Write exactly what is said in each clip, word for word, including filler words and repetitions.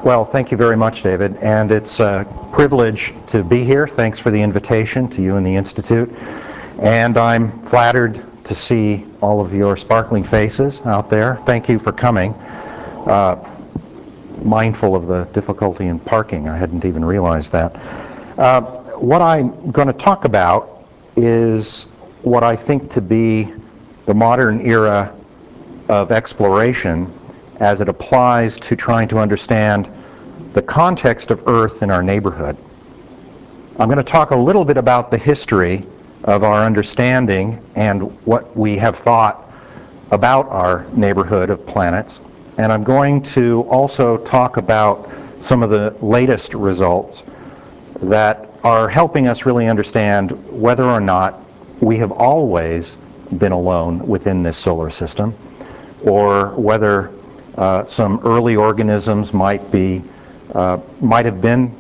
Well, thank you very much, David, and it's a privilege to be here. Thanks for the invitation to you and the Institute, and I'm flattered to see all of your sparkling faces out there. Thank you for coming. Uh, mindful of the difficulty in parking, I hadn't even realized that. Uh, what I'm going to talk about is what I think to be the modern era of exploration as it applies to trying to understand the context of Earth in our neighborhood. I'm going to talk a little bit about the history of our understanding and what we have thought about our neighborhood of planets. And I'm going to also talk about some of the latest results that are helping us really understand whether or not we have always been alone within this solar system, or whether uh, some early organisms might be, uh, might have been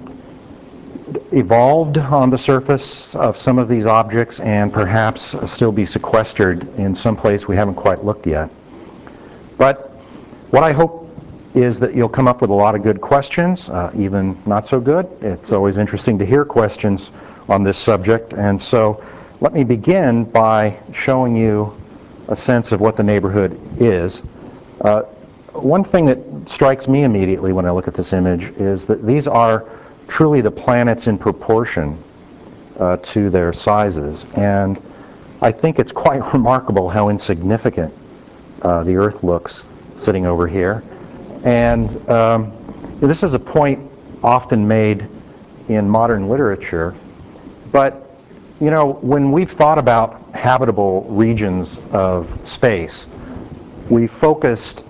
evolved on the surface of some of these objects and perhaps still be sequestered in some place we haven't quite looked yet. But what I hope is that you'll come up with a lot of good questions, uh, even not so good. It's always interesting to hear questions on this subject, and so let me begin by showing you a sense of what the neighborhood is. Uh, one thing that strikes me immediately when I look at this image is that these are truly the planets in proportion uh, to their sizes, and I think it's quite remarkable how insignificant uh, the Earth looks sitting over here. And um, this is a point often made in modern literature, but you know, when we've thought about habitable regions of space, we focused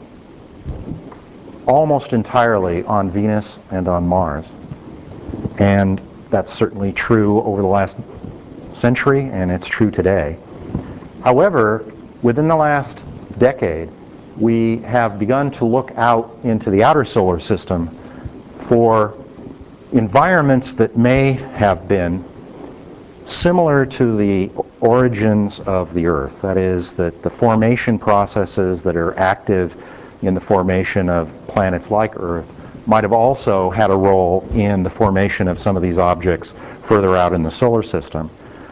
almost entirely on Venus and on Mars. And that's certainly true over the last century, and it's true today. However, within the last decade, we have begun to look out into the outer solar system for environments that may have been similar to the origins of the Earth. That is, that the formation processes that are active in the formation of planets like Earth might have also had a role in the formation of some of these objects further out in the solar system.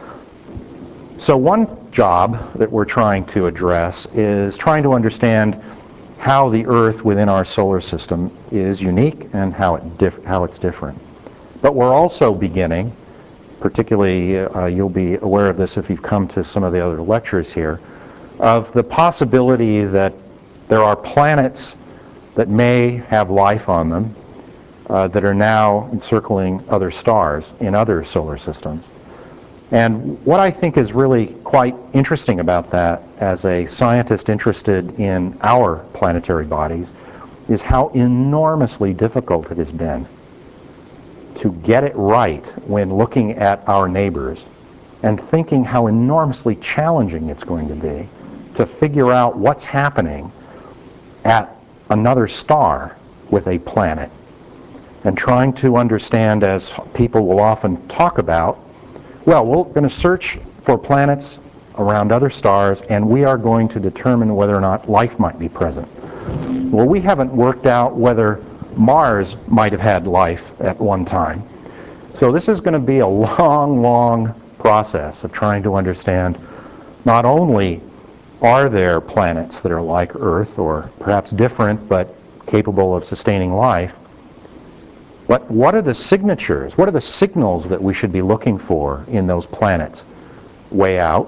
So one job that we're trying to address is trying to understand how the Earth within our solar system is unique and how, it dif- how it's different. But we're also beginning, particularly uh, you'll be aware of this if you've come to some of the other lectures here, of the possibility that there are planets that may have life on them uh, that are now encircling other stars in other solar systems. And what I think is really quite interesting about that as a scientist interested in our planetary bodies is how enormously difficult it has been to get it right when looking at our neighbors, and thinking how enormously challenging it's going to be to figure out what's happening at another star with a planet, and trying to understand, as people will often talk about, well, we're going to search for planets around other stars and we are going to determine whether or not life might be present. Well, we haven't worked out whether Mars might have had life at one time. So this is going to be a long, long process of trying to understand not only are there planets that are like Earth or perhaps different but capable of sustaining life, but what are the signatures, what are the signals that we should be looking for in those planets way out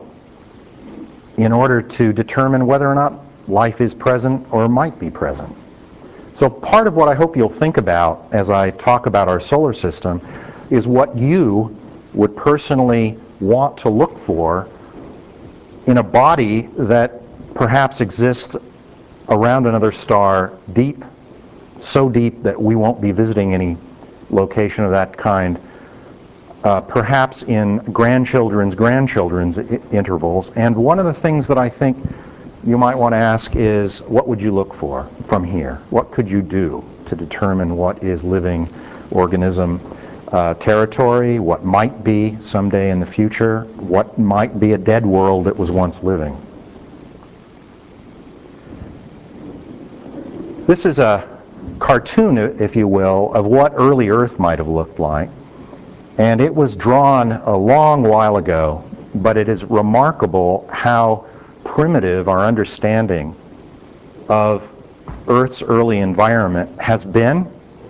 in order to determine whether or not life is present or might be present. So part of what I hope you'll think about as I talk about our solar system is what you would personally want to look for in a body that perhaps exists around another star deep, so deep that we won't be visiting any location of that kind, uh, perhaps in grandchildren's grandchildren's I- intervals. And one of the things that I think you might want to ask is, what would you look for from here? What could you do to determine what is living organism uh, territory, what might be someday in the future, what might be a dead world that was once living? This is a cartoon, if you will, of what early Earth might have looked like. And it was drawn a long while ago, but it is remarkable how primitive our understanding of Earth's early environment has been,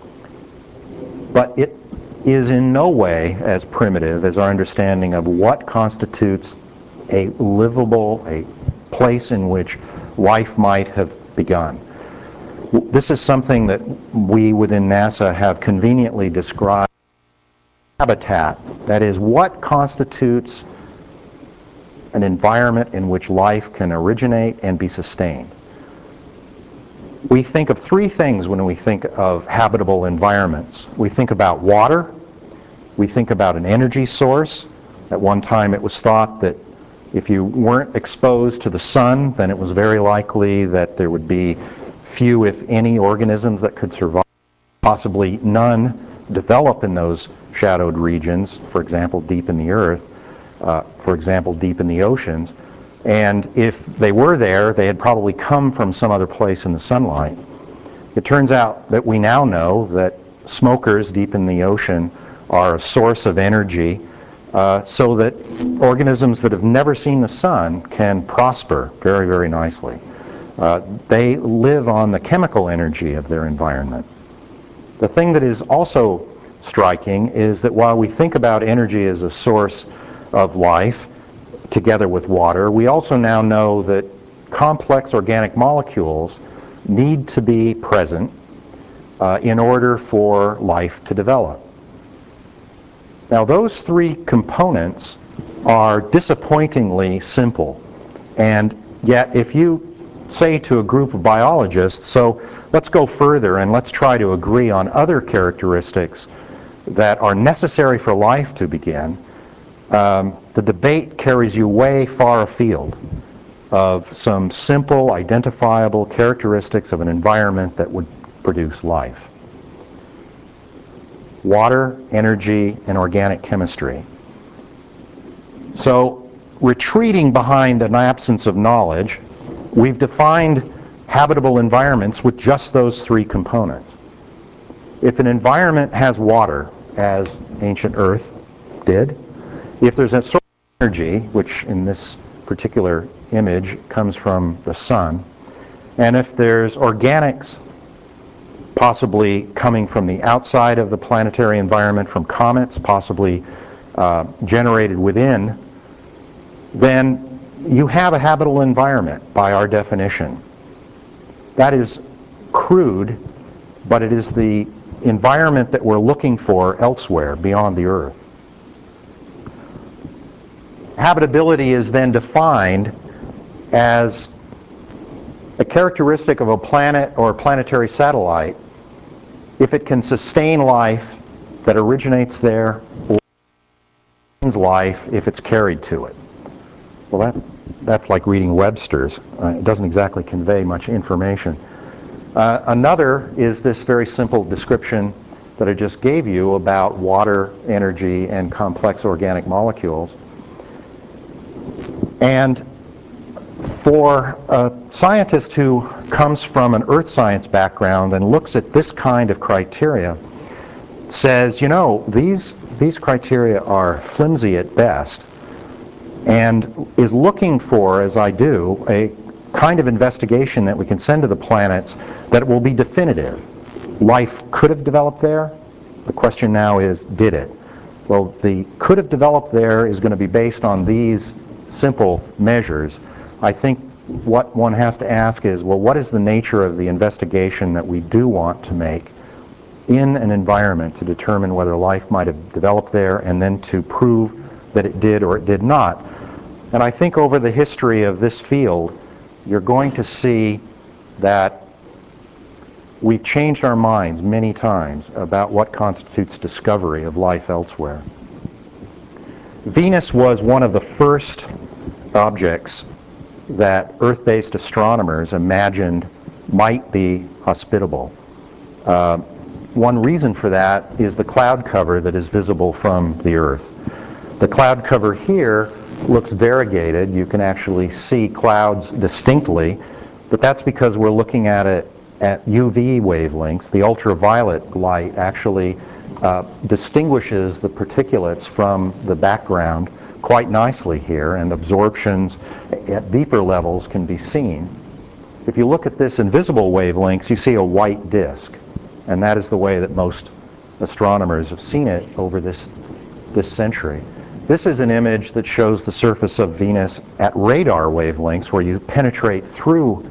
but it is in no way as primitive as our understanding of what constitutes a livable, a place in which life might have begun. This is something that we within NASA have conveniently described as habitat. That is, what constitutes an environment in which life can originate and be sustained. We think of three things when we think of habitable environments. We think about water, we think about an energy source. At one time it was thought that if you weren't exposed to the sun, then it was very likely that there would be few, if any, organisms that could survive. Possibly none develop in those shadowed regions, for example, deep in the earth, uh, for example, deep in the oceans. And if they were there, they had probably come from some other place in the sunlight. It turns out that we now know that smokers deep in the ocean are a source of energy, uh, so that organisms that have never seen the sun can prosper very, very nicely. Uh, they live on the chemical energy of their environment. The thing that is also striking is that while we think about energy as a source of life, together with water, we also now know that complex organic molecules need to be present uh, in order for life to develop. Now, those three components are disappointingly simple, and yet if you say to a group of biologists, so let's go further and let's try to agree on other characteristics that are necessary for life to begin, um, the debate carries you way far afield of some simple, identifiable characteristics of an environment that would produce life. Water, energy, and organic chemistry. So, retreating behind an absence of knowledge, we've defined habitable environments with just those three components. If an environment has water, as ancient Earth did, if there's a source of energy, which in this particular image comes from the sun, and if there's organics possibly coming from the outside of the planetary environment, from comets, possibly uh, generated within, then you have a habitable environment by our definition. That is crude, but it is the environment that we're looking for elsewhere beyond the Earth. Habitability is then defined as a characteristic of a planet or a planetary satellite if it can sustain life that originates there, or sustains life if it's carried to it. Well, that, that's like reading Webster's. Uh, it doesn't exactly convey much information. Uh, another is this very simple description that I just gave you about water, energy, and complex organic molecules. And for a scientist who comes from an earth science background and looks at this kind of criteria, says, you know, these, these criteria are flimsy at best, and is looking for, as I do, a kind of investigation that we can send to the planets that will be definitive. Life could have developed there. The question now is, did it? Well, the could have developed there is going to be based on these simple measures. I think what one has to ask is, well, what is the nature of the investigation that we do want to make in an environment to determine whether life might have developed there, and then to prove that it did or it did not. And I think over the history of this field, you're going to see that we've changed our minds many times about what constitutes discovery of life elsewhere. Venus was one of the first objects that Earth-based astronomers imagined might be hospitable. Uh, one reason for that is the cloud cover that is visible from the Earth. The cloud cover here looks variegated. You can actually see clouds distinctly, but that's because we're looking at it at U V wavelengths, the ultraviolet light actually uh, distinguishes the particulates from the background quite nicely here, and absorptions at deeper levels can be seen. If you look at this in visible wavelengths, you see a white disk, and that is the way that most astronomers have seen it over this, this century. This is an image that shows the surface of Venus at radar wavelengths, where you penetrate through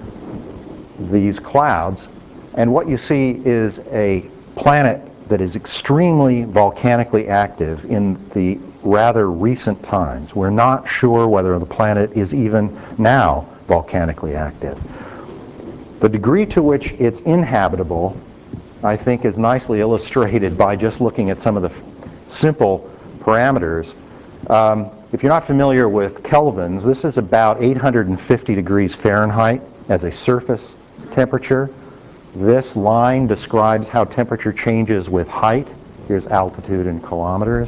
these clouds, and what you see is a planet that is extremely volcanically active in the rather recent times. We're not sure whether the planet is even now volcanically active. The degree to which it's inhabitable, I think, is nicely illustrated by just looking at some of the simple parameters. Um, if you're not familiar with kelvins, this is about eight hundred fifty degrees Fahrenheit as a surface temperature. This line describes how temperature changes with height. Here's altitude in kilometers.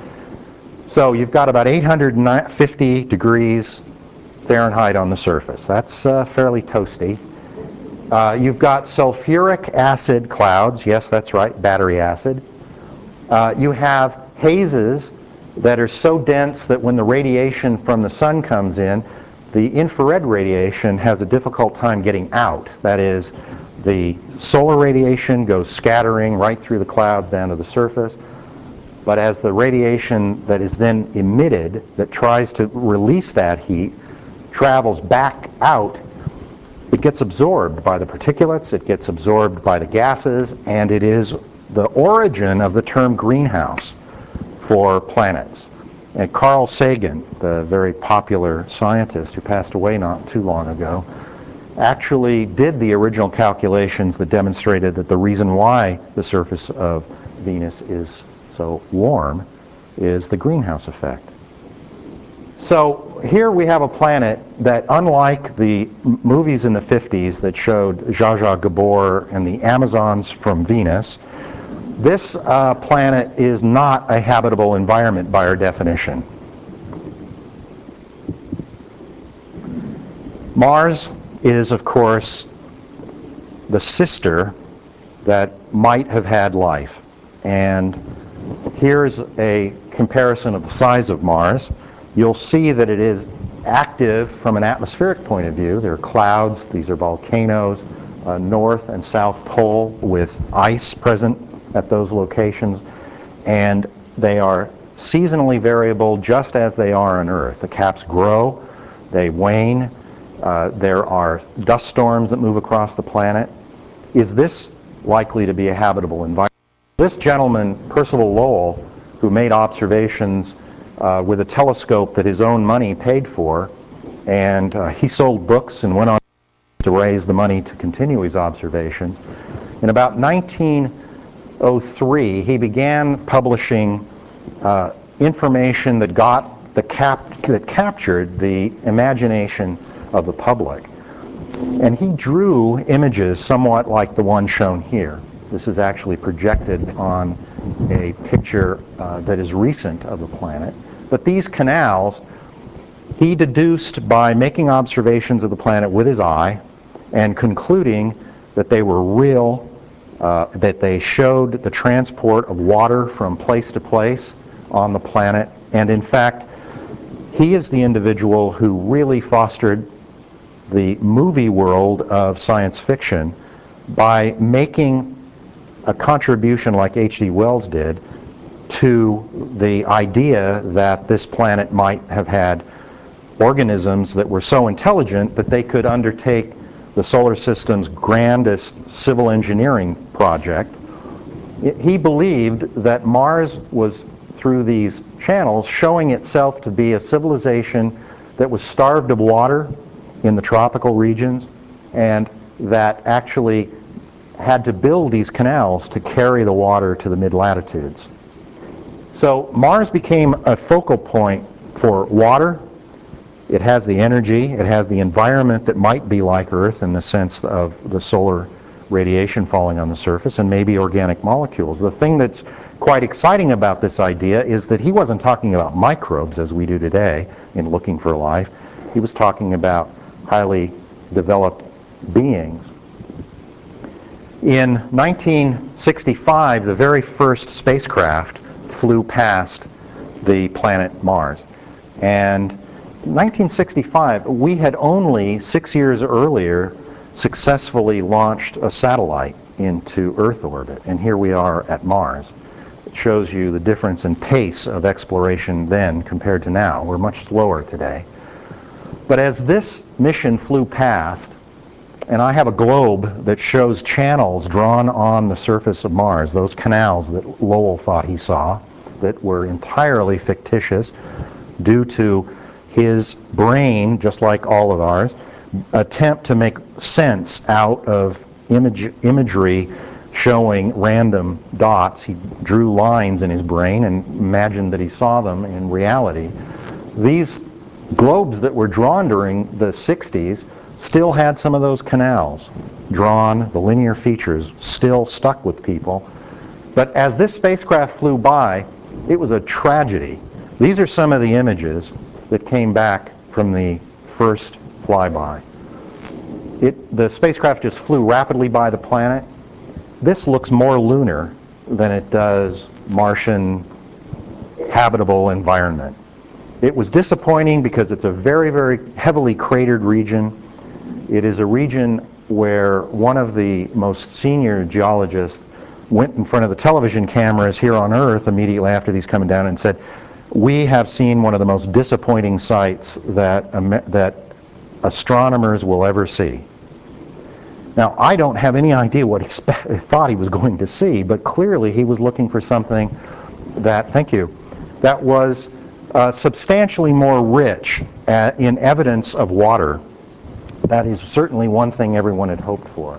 So you've got about eight hundred fifty degrees Fahrenheit on the surface. That's uh, fairly toasty. Uh, you've got sulfuric acid clouds. Yes, that's right, battery acid. Uh, you have hazes that are so dense that when the radiation from the sun comes in, the infrared radiation has a difficult time getting out. That is, the solar radiation goes scattering right through the clouds down to the surface. But as the radiation that is then emitted, that tries to release that heat, travels back out, it gets absorbed by the particulates, it gets absorbed by the gases, and it is the origin of the term greenhouse for planets. And Carl Sagan, the very popular scientist who passed away not too long ago, actually did the original calculations that demonstrated that the reason why the surface of Venus is so warm is the greenhouse effect. So here we have a planet that, unlike the m- movies in the fifties that showed Zsa Zsa Gabor and the Amazons from Venus, this uh, planet is not a habitable environment by our definition. Mars is, of course, the sister that might have had life. And here's a comparison of the size of Mars. You'll see that it is active from an atmospheric point of view. There are clouds, these are volcanoes, uh, north and south pole with ice present at those locations, and they are seasonally variable just as they are on Earth. The caps grow, they wane, uh, there are dust storms that move across the planet. Is this likely to be a habitable environment? This gentleman, Percival Lowell, who made observations uh, with a telescope that his own money paid for, and uh, he sold books and went on to raise the money to continue his observations. In about nineteen oh three, he began publishing uh, information that got the cap that captured the imagination of the public. And he drew images somewhat like the one shown here. This is actually projected on a picture uh, that is recent of the planet. But these canals, he deduced by making observations of the planet with his eye and concluding that they were real, uh, that they showed the transport of water from place to place on the planet. And in fact, he is the individual who really fostered the movie world of science fiction by making a contribution like H G Wells did to the idea that this planet might have had organisms that were so intelligent that they could undertake the solar system's grandest civil engineering project. He believed that Mars was, through these channels, showing itself to be a civilization that was starved of water in the tropical regions, and that actually had to build these canals to carry the water to the mid-latitudes. So Mars became a focal point for water. It has the energy, it has the environment that might be like Earth in the sense of the solar radiation falling on the surface, and maybe organic molecules. The thing that's quite exciting about this idea is that he wasn't talking about microbes as we do today in looking for life. He was talking about highly developed beings. In nineteen sixty-five, the very first spacecraft flew past the planet Mars. And in nineteen sixty-five, we had only six years earlier successfully launched a satellite into Earth orbit. And here we are at Mars. It shows you the difference in pace of exploration then compared to now. We're much slower today. But as this mission flew past, and I have a globe that shows channels drawn on the surface of Mars, those canals that Lowell thought he saw, that were entirely fictitious due to his brain, just like all of ours, attempt to make sense out of image, imagery showing random dots. He drew lines in his brain and imagined that he saw them in reality. These globes that were drawn during the sixties still had some of those canals drawn, the linear features still stuck with people. But as this spacecraft flew by, it was a tragedy. These are some of the images that came back from the first flyby. It, the spacecraft just flew rapidly by the planet. This looks more lunar than it does Martian habitable environment. It was disappointing because it's a very, very heavily cratered region. It is a region where one of the most senior geologists went in front of the television cameras here on Earth immediately after these coming down and said, "We have seen one of the most disappointing sights that, um, that astronomers will ever see." Now, I don't have any idea what he thought he was going to see, but clearly he was looking for something that, thank you, that was uh, substantially more rich at, in evidence of water. That is certainly one thing everyone had hoped for.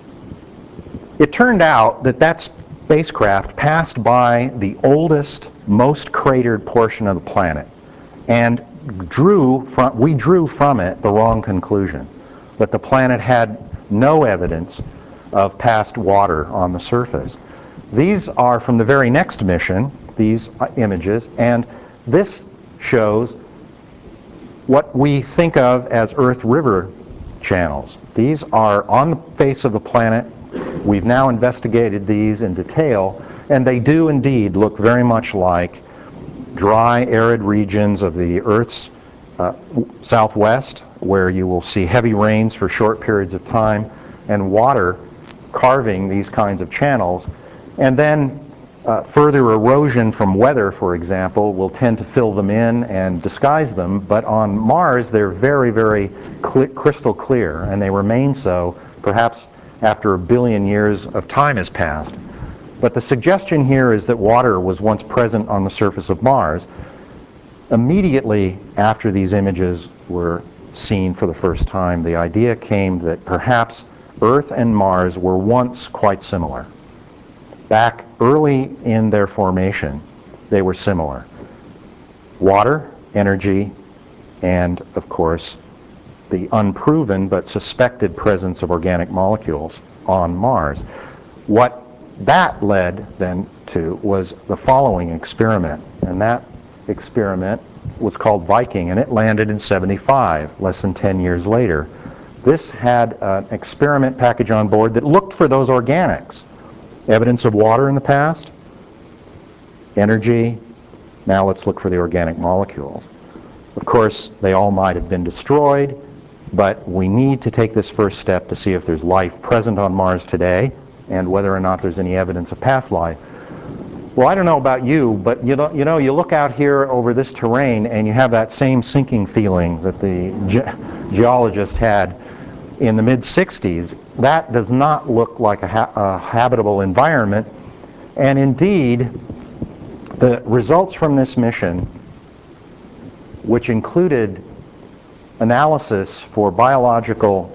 It turned out that that spacecraft passed by the oldest, most cratered portion of the planet, and drew from, we drew from it the wrong conclusion, that the planet had no evidence of past water on the surface. These are from the very next mission, these images, and this shows what we think of as Earth-River channels. These are on the face of the planet. We've now investigated these in detail, and they do indeed look very much like dry, arid regions of the Earth's uh, southwest, where you will see heavy rains for short periods of time and water carving these kinds of channels. And then uh, further erosion from weather, for example, will tend to fill them in and disguise them. But on Mars, they're very, very cl- crystal clear, and they remain so perhaps after a billion years of time has passed. But the suggestion here is that water was once present on the surface of Mars. Immediately after these images were seen for the first time, the idea came that perhaps Earth and Mars were once quite similar. Back early in their formation, they were similar. Water, energy, and of course, the unproven but suspected presence of organic molecules on Mars. What that led then to was the following experiment, and that experiment was called Viking, and it landed in seventy-five, less than ten years later. This had an experiment package on board that looked for those organics. Evidence of water in the past, energy, now let's look for the organic molecules. Of course, they all might have been destroyed, but we need to take this first step to see if there's life present on Mars today and whether or not there's any evidence of past life. Well, I don't know about you, but you know, you know, you look out here over this terrain and you have that same sinking feeling that the ge- geologist had in the mid sixties. That does not look like a, ha- a habitable environment. And indeed, the results from this mission, which included analysis for biological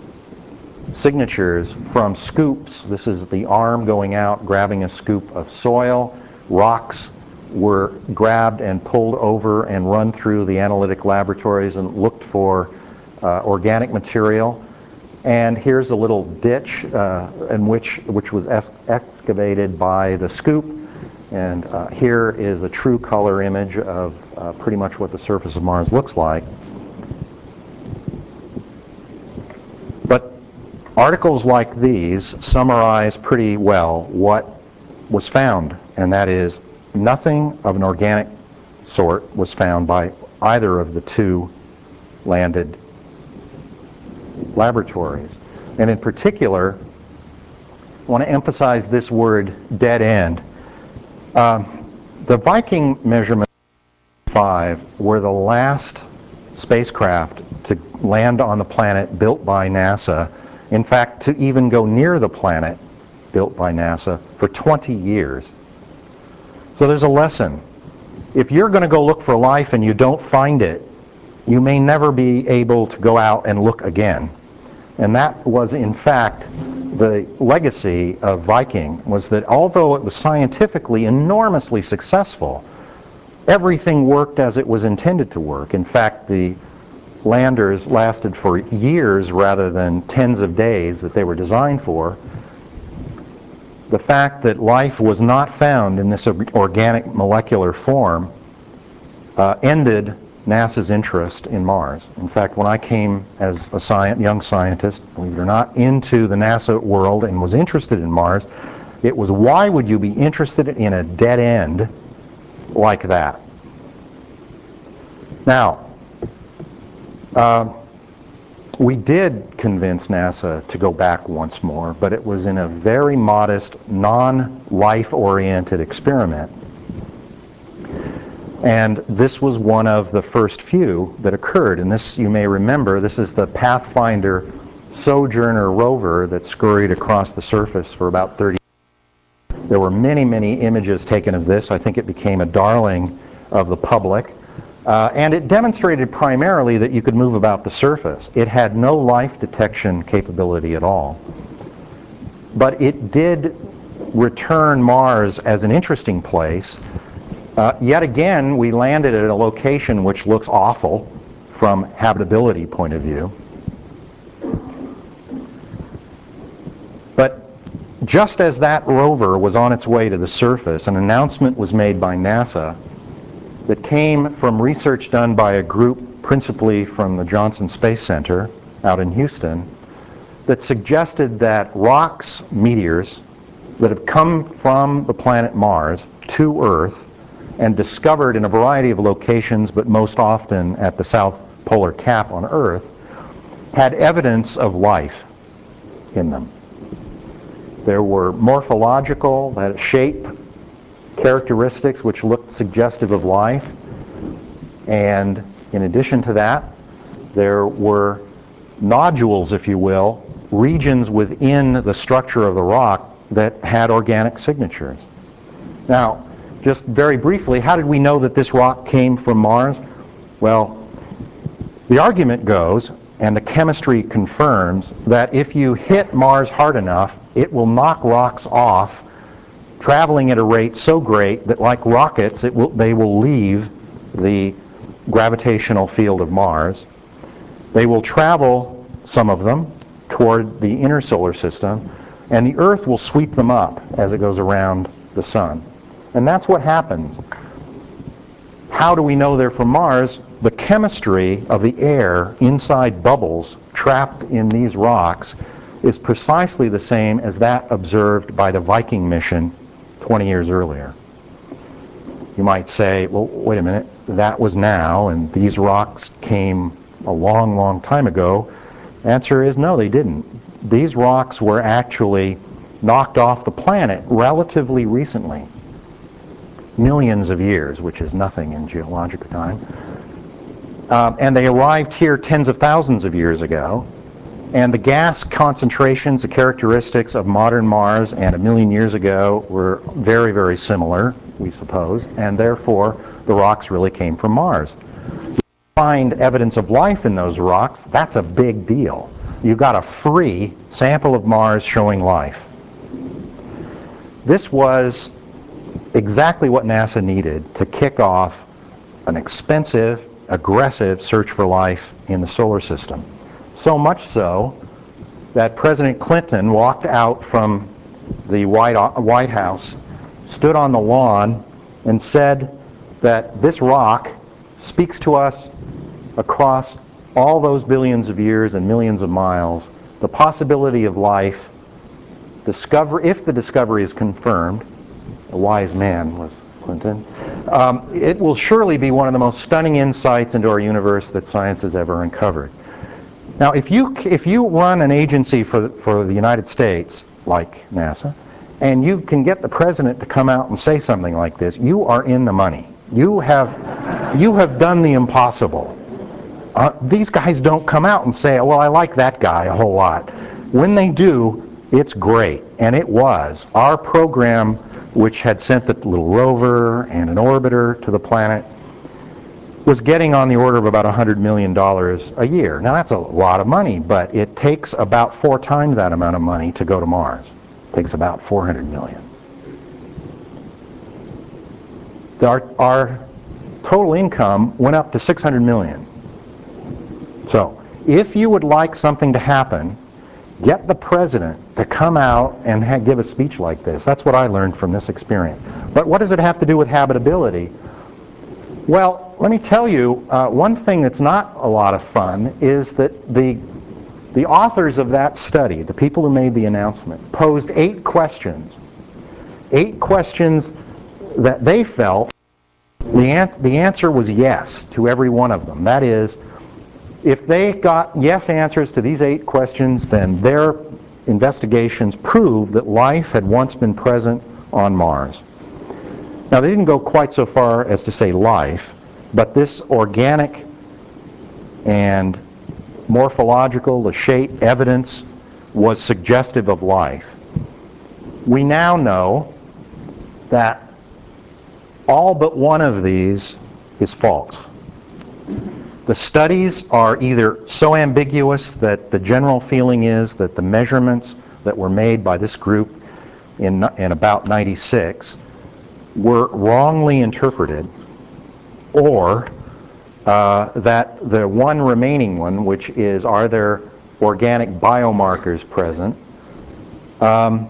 signatures from scoops. This is the arm going out, grabbing a scoop of soil. Rocks were grabbed and pulled over and run through the analytic laboratories and looked for uh, organic material. And here's a little ditch uh, in which, which was ex- excavated by the scoop. And uh, here is a true color image of uh, pretty much what the surface of Mars looks like. But Articles like these summarize pretty well what was found, and that is nothing of an organic sort was found by either of the two landed laboratories. And in particular, I want to emphasize this word, dead end. Um, the Viking measurement five were the last spacecraft to land on the planet built by NASA. In fact, to even go near the planet built by NASA for twenty years. So there's a lesson. If you're going to go look for life and you don't find it, you may never be able to go out and look again. And that was, in fact, the legacy of Viking, was that although it was scientifically enormously successful, everything worked as it was intended to work. In fact, the landers lasted for years rather than tens of days that they were designed for. The fact that life was not found in this organic molecular form uh, ended NASA's interest in Mars. In fact, when I came as a sci- young scientist, believe it or not, into the NASA world and was interested in Mars, it was, why would you be interested in a dead end like that? Now, uh, we did convince NASA to go back once more, but it was in a very modest, non-life-oriented experiment. And this was one of the first few that occurred. And this, you may remember, this is the Pathfinder Sojourner rover that scurried across the surface for about thirty years. There were many, many images taken of this. I think it became a darling of the public. Uh, and it demonstrated primarily that you could move about the surface. It had no life detection capability at all. But it did return Mars as an interesting place. Uh, yet again, we landed at a location which looks awful from habitability point of view. But just as that rover was on its way to the surface, an announcement was made by NASA that came from research done by a group principally from the Johnson Space Center out in Houston that suggested that rocks, meteors, that have come from the planet Mars to Earth and discovered in a variety of locations, but most often at the South Polar Cap on Earth, had evidence of life in them. There were morphological, that shape, characteristics which looked suggestive of life, and in addition to that, there were nodules, if you will, regions within the structure of the rock that had organic signatures. Now, just very briefly, how did we know that this rock came from Mars? Well, the argument goes, and the chemistry confirms, that if you hit Mars hard enough, it will knock rocks off, traveling at a rate so great that, like rockets, it will, they will leave the gravitational field of Mars. They will travel, some of them, toward the inner solar system, and the Earth will sweep them up as it goes around the sun. And that's what happens. How do we know they're from Mars? The chemistry of the air inside bubbles trapped in these rocks is precisely the same as that observed by the Viking mission twenty years earlier. You might say, well, wait a minute, that was now, and these rocks came a long, long time ago. The answer is no, they didn't. These rocks were actually knocked off the planet relatively recently. Millions of years, which is nothing in geologic time. Um, and they arrived here tens of thousands of years ago. And the gas concentrations, the characteristics of modern Mars and a million years ago were very, very similar, we suppose, and therefore the rocks really came from Mars. If you find evidence of life in those rocks, that's a big deal. You got a free sample of Mars showing life. This was exactly what NASA needed to kick off an expensive, aggressive search for life in the solar system. So much so that President Clinton walked out from the White, White House, stood on the lawn, and said that this rock speaks to us across all those billions of years and millions of miles the possibility of life, discover, if the discovery is confirmed, a wise man was Clinton, um, it will surely be one of the most stunning insights into our universe that science has ever uncovered. Now, if you, if you run an agency for, for the United States, like NASA, and you can get the president to come out and say something like this, you are in the money. You have, you have done the impossible. Uh, these guys don't come out and say, well, I like that guy a whole lot. When they do, it's great, and it was. Our program, which had sent the little rover and an orbiter to the planet, was getting on the order of about one hundred million dollars a year. Now that's a lot of money, but it takes about four times that amount of money to go to Mars. It takes about four hundred million. Our, our total income went up to six hundred million. So if you would like something to happen, get the president to come out and ha give a speech like this. That's what I learned from this experience. But what does it have to do with habitability? Well, let me tell you, uh, one thing that's not a lot of fun is that the, the authors of that study, the people who made the announcement, posed eight questions. Eight questions that they felt the, an the answer was yes to every one of them. That is, if they got yes answers to these eight questions, then their investigations proved that life had once been present on Mars. Now, they didn't go quite so far as to say life, but this organic and morphological, the shape, evidence was suggestive of life. We now know that all but one of these is false. The studies are either so ambiguous that the general feeling is that the measurements that were made by this group in, in about ninety-six were wrongly interpreted, or uh, that the one remaining one, which is are there organic biomarkers present, um,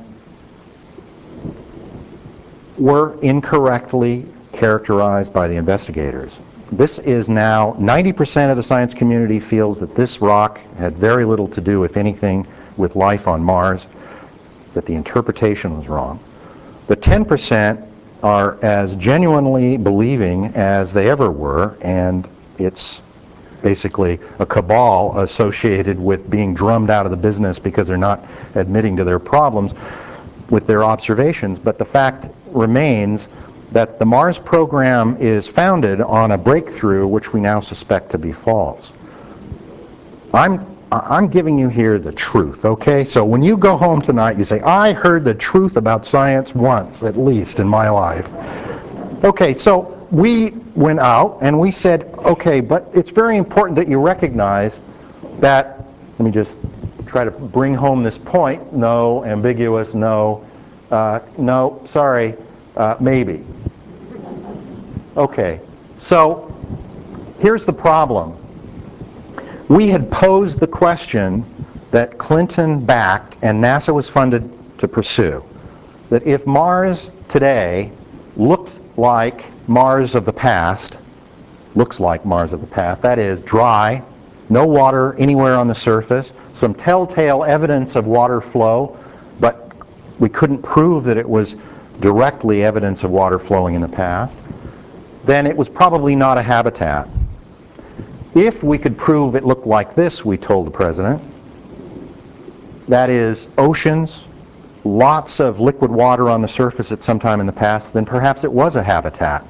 were incorrectly characterized by the investigators. This is now, ninety percent of the science community feels that this rock had very little to do, if anything, with life on Mars, that the interpretation was wrong. The ten percent are as genuinely believing as they ever were, and it's basically a cabal associated with being drummed out of the business because they're not admitting to their problems with their observations. But the fact remains that the Mars program is founded on a breakthrough which we now suspect to be false. I'm, I'm giving you here the truth, okay? So when you go home tonight, you say, I heard the truth about science once, at least, in my life. Okay, so we went out and we said, okay, but it's very important that you recognize that, let me just try to bring home this point, no, ambiguous, no, uh, no, sorry, uh, maybe. Okay, so here's the problem. We had posed the question that Clinton backed and NASA was funded to pursue, that if Mars today looked like Mars of the past, looks like Mars of the past, that is dry, no water anywhere on the surface, some telltale evidence of water flow, but we couldn't prove that it was directly evidence of water flowing in the past, then it was probably not a habitat. If we could prove it looked like this, we told the president, that is oceans, lots of liquid water on the surface at some time in the past, then perhaps it was a habitat.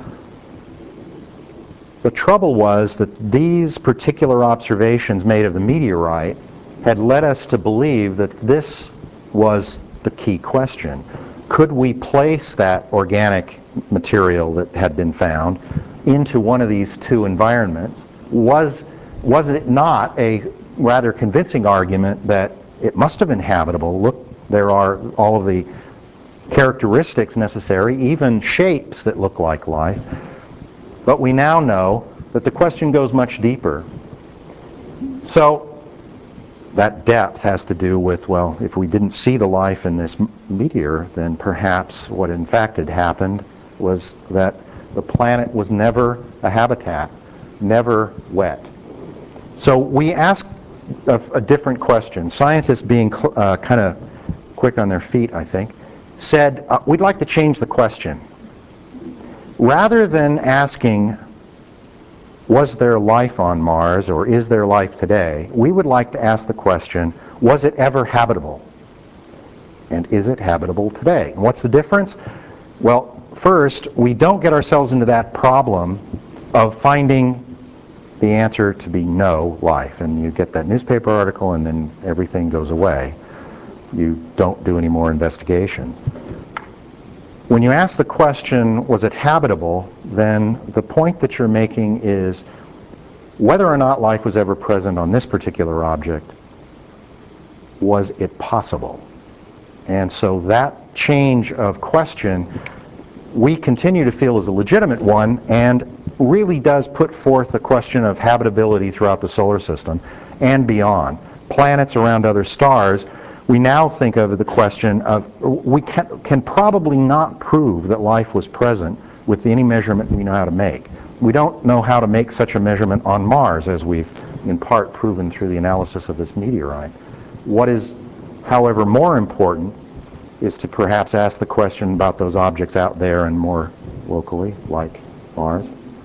The trouble was that these particular observations made of the meteorite had led us to believe that this was the key question. Could we place that organic material that had been found into one of these two environments? Was, was it not a rather convincing argument that it must have been habitable? Look, there are all of the characteristics necessary, even shapes that look like life. But we now know that the question goes much deeper. So that depth has to do with, well, if we didn't see the life in this meteor, then perhaps what in fact had happened was that the planet was never a habitat, never wet. So we asked a, a different question. Scientists, being uh, kind of quick on their feet, I think, said, uh, we'd like to change the question. Rather than asking, was there life on Mars, or is there life today, we would like to ask the question, was it ever habitable? And is it habitable today? And what's the difference? Well, first, we don't get ourselves into that problem of finding the answer to be no life. And you get that newspaper article and then everything goes away. You don't do any more investigations. When you ask the question, was it habitable, then the point that you're making is whether or not life was ever present on this particular object, was it possible? And so that change of question we continue to feel is a legitimate one and really does put forth the question of habitability throughout the solar system and beyond. Planets around other stars, we now think of the question of, we can, can probably not prove that life was present with any measurement we know how to make. We don't know how to make such a measurement on Mars, as we've in part proven through the analysis of this meteorite. What is, however, more important is to perhaps ask the question about those objects out there and more locally, like Mars.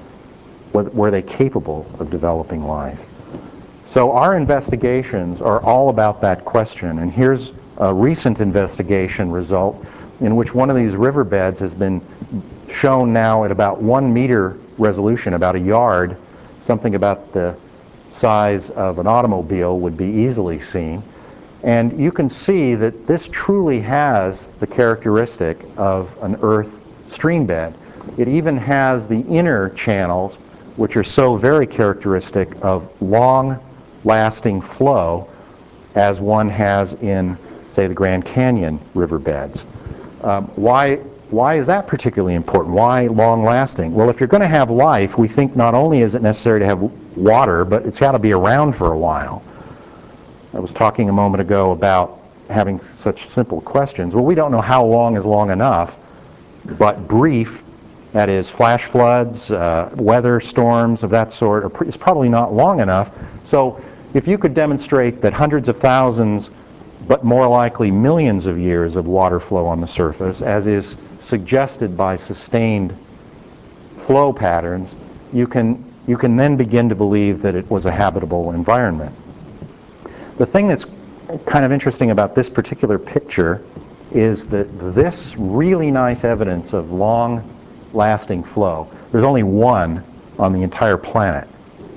Were they capable of developing life? So our investigations are all about that question, and here's a recent investigation result in which one of these riverbeds has been shown now at about one meter resolution, about a yard, something about the size of an automobile would be easily seen. And you can see that this truly has the characteristic of an Earth stream bed. It even has the inner channels, which are so very characteristic of long-lasting flow as one has in, say, the Grand Canyon riverbeds. Um, why, why is that particularly important? Why long-lasting? Well, if you're going to have life, we think not only is it necessary to have water, but it's got to be around for a while. I was talking a moment ago about having such simple questions. Well, we don't know how long is long enough, but brief, that is flash floods, uh, weather storms of that sort, are is probably not long enough. So if you could demonstrate that hundreds of thousands, but more likely millions of years of water flow on the surface, as is suggested by sustained flow patterns, you can, you can then begin to believe that it was a habitable environment. The thing that's kind of interesting about this particular picture is that this really nice evidence of long-lasting flow, there's only one on the entire planet,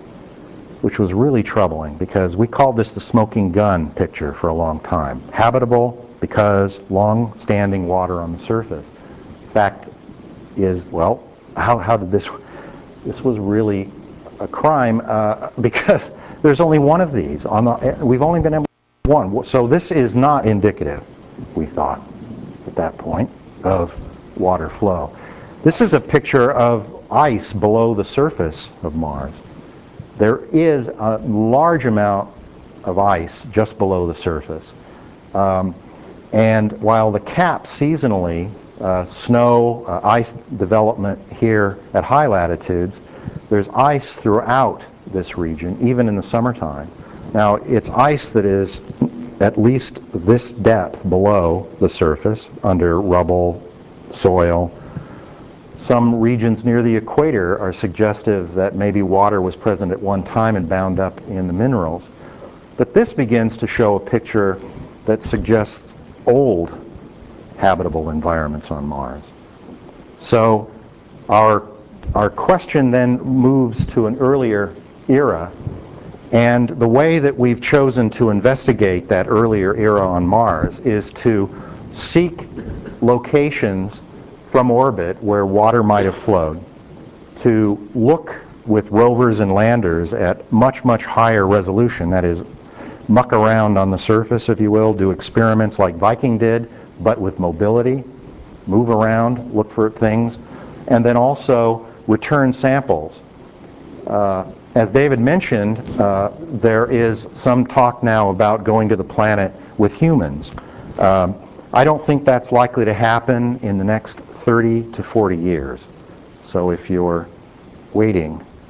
which was really troubling because we called this the smoking gun picture for a long time. Habitable because long-standing water on the surface. Fact is, well, how, how did this, this was really a crime uh, because there's only one of these. On the, we've only been able to one. So this is not indicative, we thought, at that point, of water flow. This is a picture of ice below the surface of Mars. There is a large amount of ice just below the surface. Um, and while the cap seasonally, uh, snow, uh, ice development here at high latitudes, there's ice throughout this region, even in the summertime. Now, it's ice that is at least this depth below the surface, under rubble, soil. Some regions near the equator are suggestive that maybe water was present at one time and bound up in the minerals. But this begins to show a picture that suggests old habitable environments on Mars. So our, our question then moves to an earlier era, and the way that we've chosen to investigate that earlier era on Mars is to seek locations from orbit where water might have flowed, to look with rovers and landers at much, much higher resolution, that is, muck around on the surface, if you will, do experiments like Viking did, but with mobility, move around, look for things, and then also return samples. Uh, as David mentioned, uh, there is some talk now about going to the planet with humans. Um, I don't think that's likely to happen in the next thirty to forty years. So if you're waiting,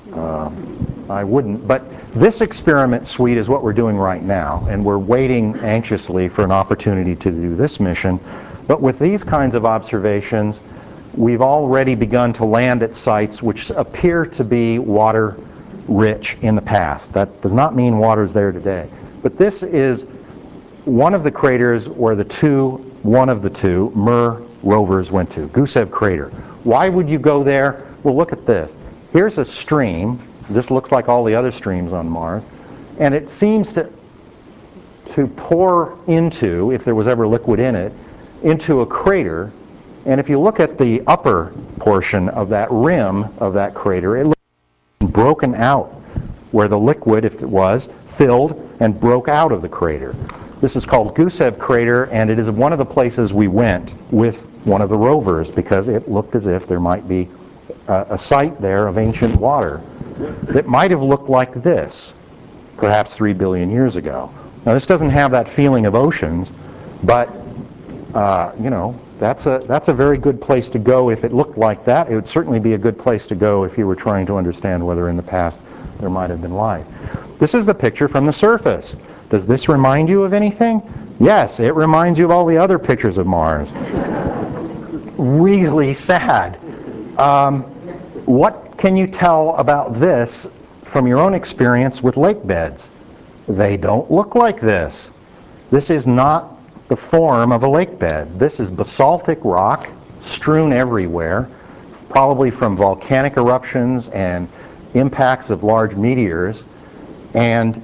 Um, I wouldn't. But this experiment suite is what we're doing right now, and we're waiting anxiously for an opportunity to do this mission. But with these kinds of observations, we've already begun to land at sites which appear to be water rich in the past. That does not mean water's there today. But this is one of the craters where the two, one of the two, M U R rovers went to, Gusev Crater. Why would you go there? Well, look at this. Here's a stream. This looks like all the other streams on Mars. And it seems to, to pour into, if there was ever liquid in it, into a crater. And if you look at the upper portion of that rim of that crater, it looks broken out, where the liquid, if it was, filled and broke out of the crater. This is called Gusev Crater, and it is one of the places we went with one of the rovers because it looked as if there might be a, a site there of ancient water that might have looked like this, perhaps three billion years ago. Now, this doesn't have that feeling of oceans, but uh, you know, that's a that's a very good place to go. If it looked like that, it would certainly be a good place to go if you were trying to understand whether in the past there might have been life. This is the picture from the surface. Does this remind you of anything? Yes, it reminds you of all the other pictures of Mars. Really sad. Um, what can you tell about this from your own experience with lake beds? They don't look like this. This is not the form of a lake bed. This is basaltic rock strewn everywhere, probably from volcanic eruptions and impacts of large meteors. And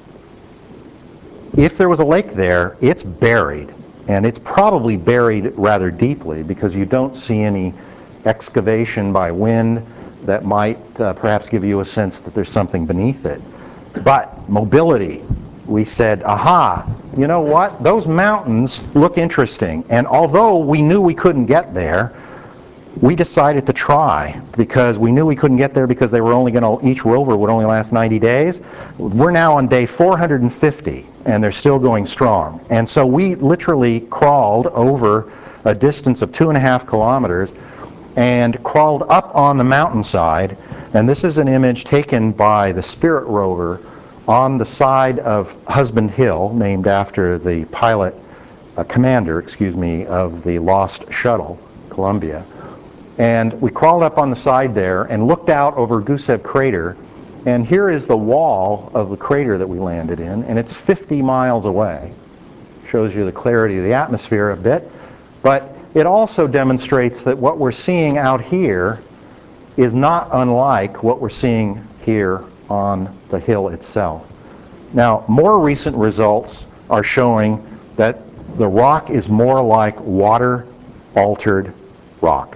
if there was a lake there, it's buried. And it's probably buried rather deeply because you don't see any excavation by wind that might uh, perhaps give you a sense that there's something beneath it. But mobility, we said, aha, you know what? Those mountains look interesting. And although we knew we couldn't get there, we decided to try because we knew we couldn't get there because they were only going to, each rover would only last ninety days. We're now on day four hundred fifty and they're still going strong. And so we literally crawled over a distance of two and a half kilometers and crawled up on the mountainside. And this is an image taken by the Spirit rover on the side of Husband Hill, named after the pilot, uh, commander, excuse me, of the lost shuttle, Columbia. And we crawled up on the side there and looked out over Gusev Crater. And here is the wall of the crater that we landed in, and it's fifty miles away. Shows you the clarity of the atmosphere a bit. But it also demonstrates that what we're seeing out here is not unlike what we're seeing here on the hill itself. Now, more recent results are showing that the rock is more like water-altered rock.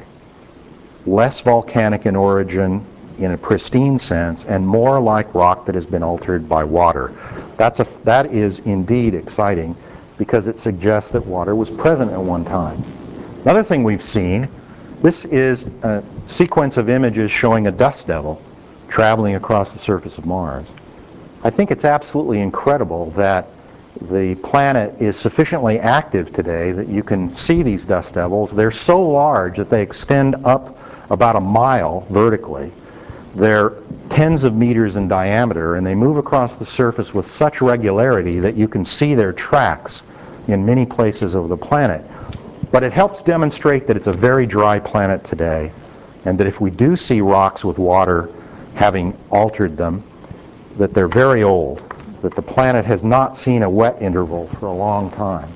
Less volcanic in origin in a pristine sense, and more like rock that has been altered by water. That's a, that is indeed exciting because it suggests that water was present at one time. Another thing we've seen, this is a sequence of images showing a dust devil traveling across the surface of Mars. I think it's absolutely incredible that the planet is sufficiently active today that you can see these dust devils. They're so large that they extend up about a mile vertically. They're tens of meters in diameter, and they move across the surface with such regularity that you can see their tracks in many places of the planet. But it helps demonstrate that it's a very dry planet today, and that if we do see rocks with water having altered them, that they're very old, that the planet has not seen a wet interval for a long time.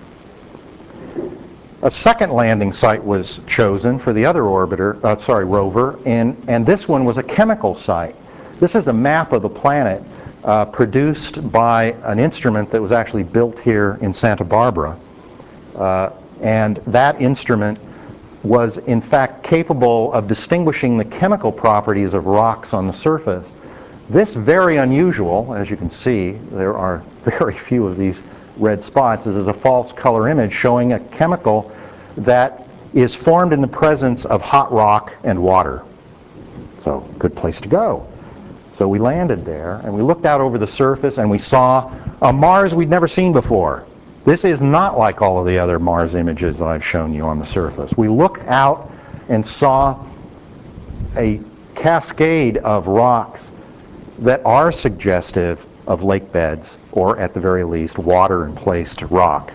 A second landing site was chosen for the other orbiter, uh, sorry, rover, and, and this one was a chemical site. This is a map of the planet uh, produced by an instrument that was actually built here in Santa Barbara. Uh, and that instrument was in fact capable of distinguishing the chemical properties of rocks on the surface. This very unusual, as you can see, there are very few of these red spots. This is a false color image showing a chemical that is formed in the presence of hot rock and water. So, good place to go. So we landed there and we looked out over the surface and we saw a Mars we'd never seen before. This is not like all of the other Mars images that I've shown you on the surface. We looked out and saw a cascade of rocks that are suggestive of lake beds, or at the very least, water in place to rock.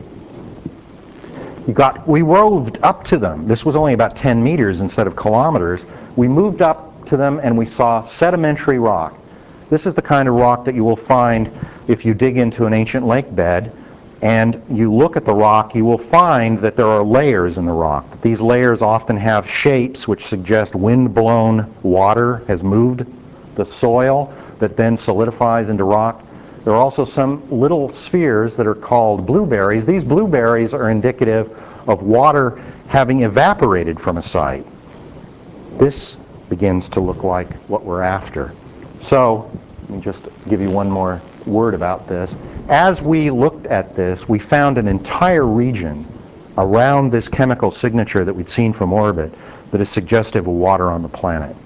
You got, we roved up to them. This was only about ten meters instead of kilometers. We moved up to them and we saw sedimentary rock. This is the kind of rock that you will find if you dig into an ancient lake bed and you look at the rock. You will find that there are layers in the rock. These layers often have shapes which suggest wind-blown water has moved the soil that then solidifies into rock. There are also some little spheres that are called blueberries. These blueberries are indicative of water having evaporated from a site. This begins to look like what we're after. So, let me just give you one more word about this. As we looked at this, we found an entire region around this chemical signature that we'd seen from orbit that is suggestive of water on the planet.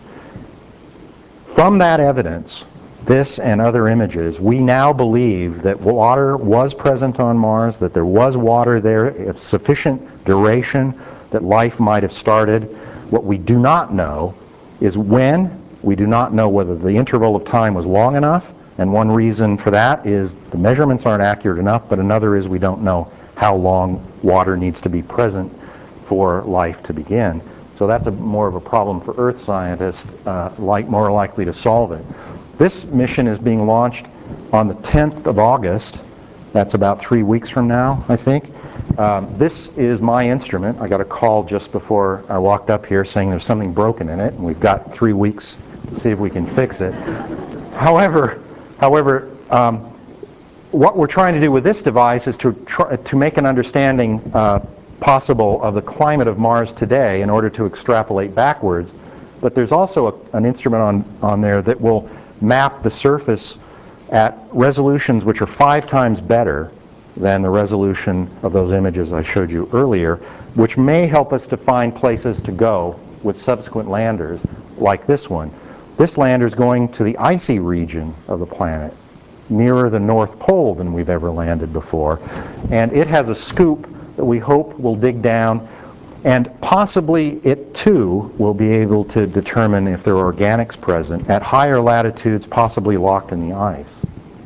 From that evidence, this and other images, we now believe that water was present on Mars, that there was water there of sufficient duration that life might have started. What we do not know is when. We do not know whether the interval of time was long enough, and one reason for that is the measurements aren't accurate enough, but another is we don't know how long water needs to be present for life to begin. So that's a, more of a problem for Earth scientists, uh, like, more likely to solve it. This mission is being launched on the tenth of August. That's about three weeks from now, I think. Um, this is my instrument. I got a call just before I walked up here saying there's something broken in it, and we've got three weeks to see if we can fix it. However, however, um, what we're trying to do with this device is to try to make an understanding uh, possible of the climate of Mars today in order to extrapolate backwards. But there's also a, an instrument on, on there that will map the surface at resolutions which are five times better than the resolution of those images I showed you earlier, which may help us to find places to go with subsequent landers like this one. This lander is going to the icy region of the planet, nearer the North Pole than we've ever landed before. And it has a scoop that we hope will dig down, and possibly it too will be able to determine if there are organics present at higher latitudes, possibly locked in the ice.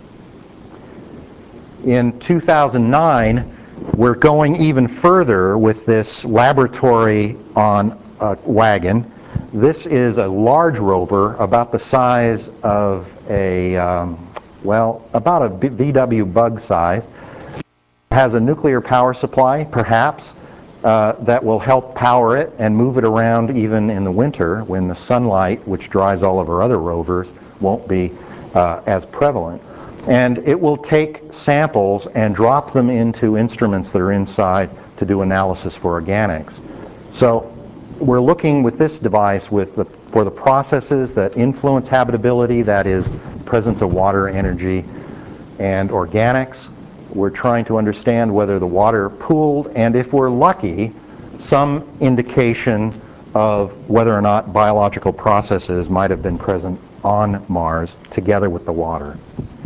In two thousand nine, we're going even further with this laboratory on a wagon. This is a large rover about the size of a, um, well, about a V W bug size. It has a nuclear power supply, perhaps, uh, that will help power it and move it around even in the winter when the sunlight, which drives all of our other rovers, won't be uh, as prevalent. And it will take samples and drop them into instruments that are inside to do analysis for organics. So we're looking with this device with the, for the processes that influence habitability, that is, presence of water, energy, and organics. We're trying to understand whether the water pooled, and if we're lucky, some indication of whether or not biological processes might have been present on Mars together with the water.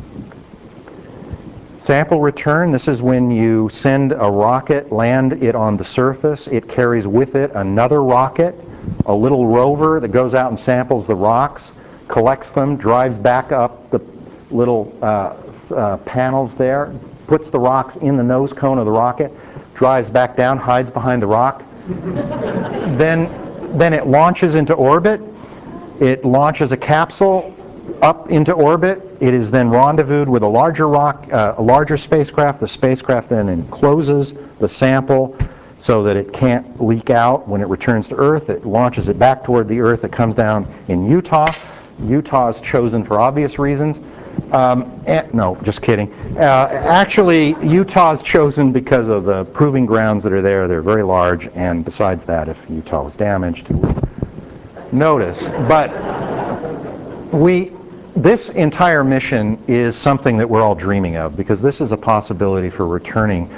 Sample return, this is when you send a rocket, land it on the surface. It carries with it another rocket, a little rover that goes out and samples the rocks, collects them, drives back up the little uh, uh, panels there, puts the rocks in the nose cone of the rocket, drives back down, hides behind the rock. then, then it launches into orbit. It launches a capsule up into orbit. It is then rendezvoused with a larger rock, uh, a larger spacecraft. The spacecraft then encloses the sample so that it can't leak out. When it returns to Earth, it launches it back toward the Earth. It comes down in Utah. Utah is chosen for obvious reasons. Um, and, no, just kidding. Uh, actually, Utah is chosen because of the proving grounds that are there. They're very large, and besides that, if Utah was damaged, notice. But we, this entire mission is something that we're all dreaming of, because this is a possibility for returning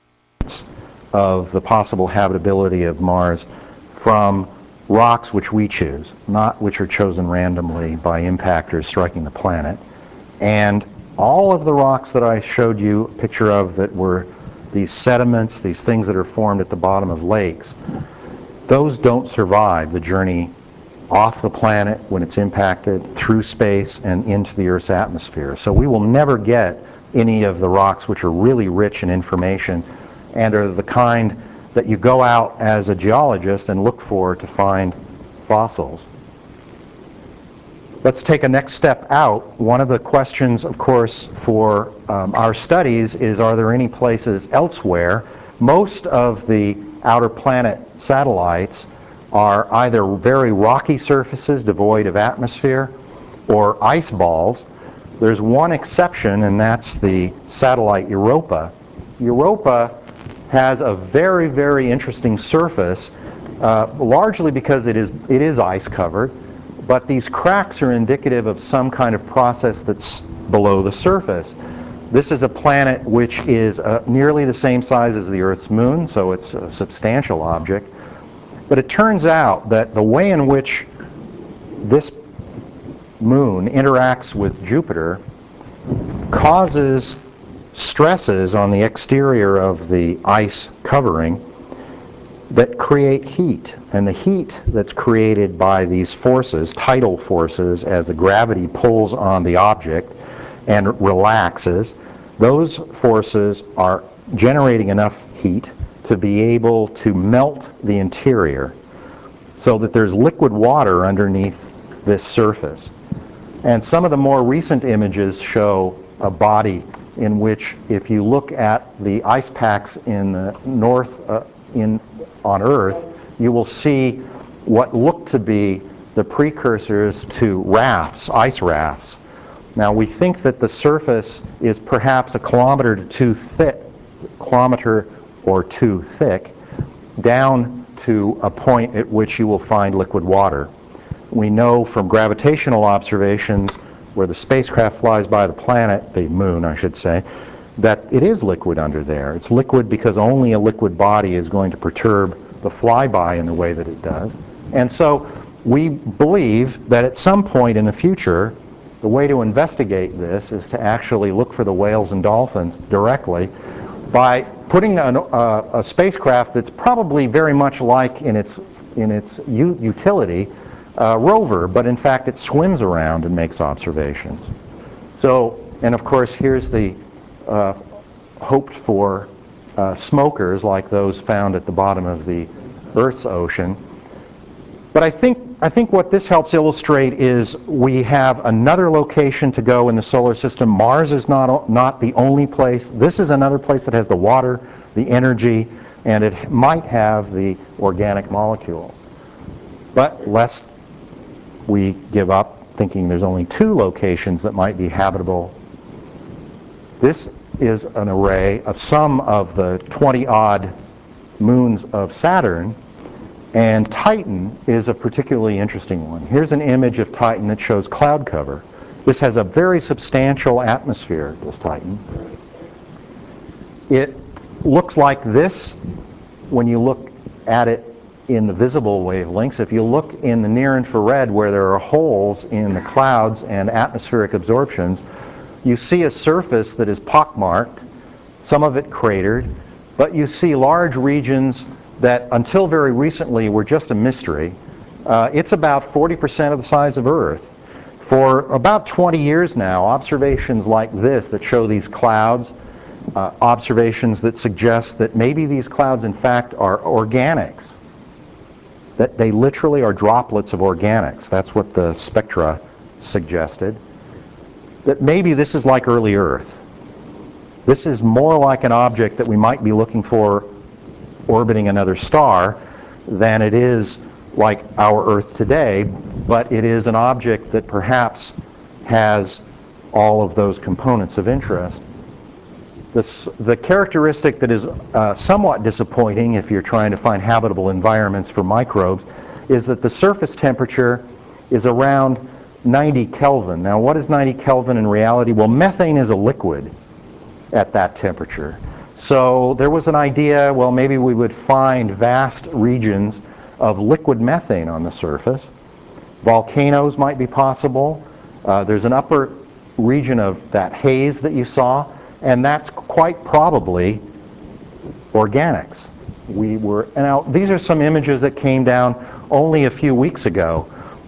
of the possible habitability of Mars from rocks which we choose, not which are chosen randomly by impactors striking the planet. And all of the rocks that I showed you a picture of that were these sediments, these things that are formed at the bottom of lakes, those don't survive the journey off the planet when it's impacted, through space, and into the Earth's atmosphere. So we will never get any of the rocks which are really rich in information and are the kind that you go out as a geologist and look for to find fossils. Let's take a next step out. One of the questions, of course, for um, our studies is, are there any places elsewhere? Most of the outer planet satellites are either very rocky surfaces devoid of atmosphere or ice balls. There's one exception, and that's the satellite Europa. Europa has a very, very interesting surface, uh, largely because it is, it is ice covered, but these cracks are indicative of some kind of process that's below the surface. This is a planet which is uh, nearly the same size as the Earth's moon, so it's a substantial object. But it turns out that the way in which this moon interacts with Jupiter causes stresses on the exterior of the ice covering that create heat. And the heat that's created by these forces, tidal forces, as the gravity pulls on the object and relaxes, those forces are generating enough heat to be able to melt the interior so that there's liquid water underneath this surface. And some of the more recent images show a body in which, if you look at the ice packs in the north uh, in, on Earth, you will see what look to be the precursors to rafts, ice rafts. Now, we think that the surface is perhaps a kilometer to two thick, kilometer or two thick, down to a point at which you will find liquid water. We know from gravitational observations where the spacecraft flies by the planet, the moon I should say, that it is liquid under there. It's liquid because only a liquid body is going to perturb the flyby in the way that it does. And so we believe that at some point in the future, the way to investigate this is to actually look for the whales and dolphins directly by putting a, a, a spacecraft that's probably very much like in its, in its u utility uh, rover, but in fact it swims around and makes observations. So, and of course here's the uh, hoped for uh, smokers like those found at the bottom of the Earth's ocean. But I think, I think what this helps illustrate is we have another location to go in the solar system. Mars is not, not the only place. This is another place that has the water, the energy, and it might have the organic molecules. But lest we give up thinking there's only two locations that might be habitable, this is an array of some of the twenty odd moons of Saturn. And Titan is a particularly interesting one. Here's an image of Titan that shows cloud cover. This has a very substantial atmosphere, this Titan. It looks like this when you look at it in the visible wavelengths. If you look in the near infrared where there are holes in the clouds and atmospheric absorptions, you see a surface that is pockmarked, some of it cratered, but you see large regions that until very recently were just a mystery. Uh, it's about forty percent of the size of Earth. For about twenty years now, observations like this that show these clouds, uh, observations that suggest that maybe these clouds in fact are organics, that they literally are droplets of organics. That's what the spectra suggested. That maybe this is like early Earth. This is more like an object that we might be looking for orbiting another star than it is like our Earth today, but it is an object that perhaps has all of those components of interest. This, the characteristic that is uh, somewhat disappointing if you're trying to find habitable environments for microbes is that the surface temperature is around ninety Kelvin. Now, what is ninety Kelvin in reality? Well, methane is a liquid at that temperature. So there was an idea, well, maybe we would find vast regions of liquid methane on the surface. Volcanoes might be possible. Uh, there's an upper region of that haze that you saw, and that's quite probably organics. We were, and now these are some images that came down only a few weeks ago.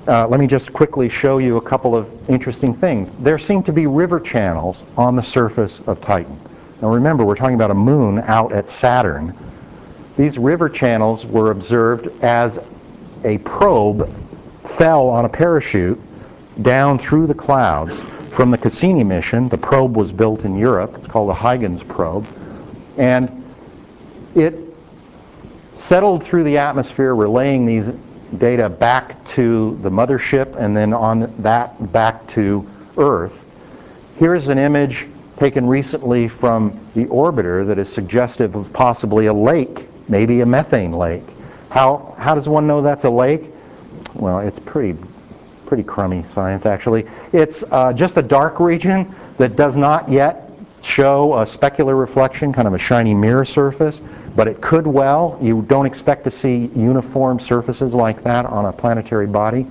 uh, let me just quickly show you a couple of interesting things. There seem to be river channels on the surface of Titan. Now remember, we're talking about a moon out at Saturn. These river channels were observed as a probe fell on a parachute down through the clouds from the Cassini mission. The probe was built in Europe. It's called the Huygens probe. And it settled through the atmosphere, relaying these data back to the mothership and then on that back to Earth. Here's an image taken recently from the orbiter that is suggestive of possibly a lake, maybe a methane lake. How, how does one know that's a lake? Well, it's pretty, pretty crummy science, actually. It's uh, just a dark region that does not yet show a specular reflection, kind of a shiny mirror surface, but it could well. You don't expect to see uniform surfaces like that on a planetary body.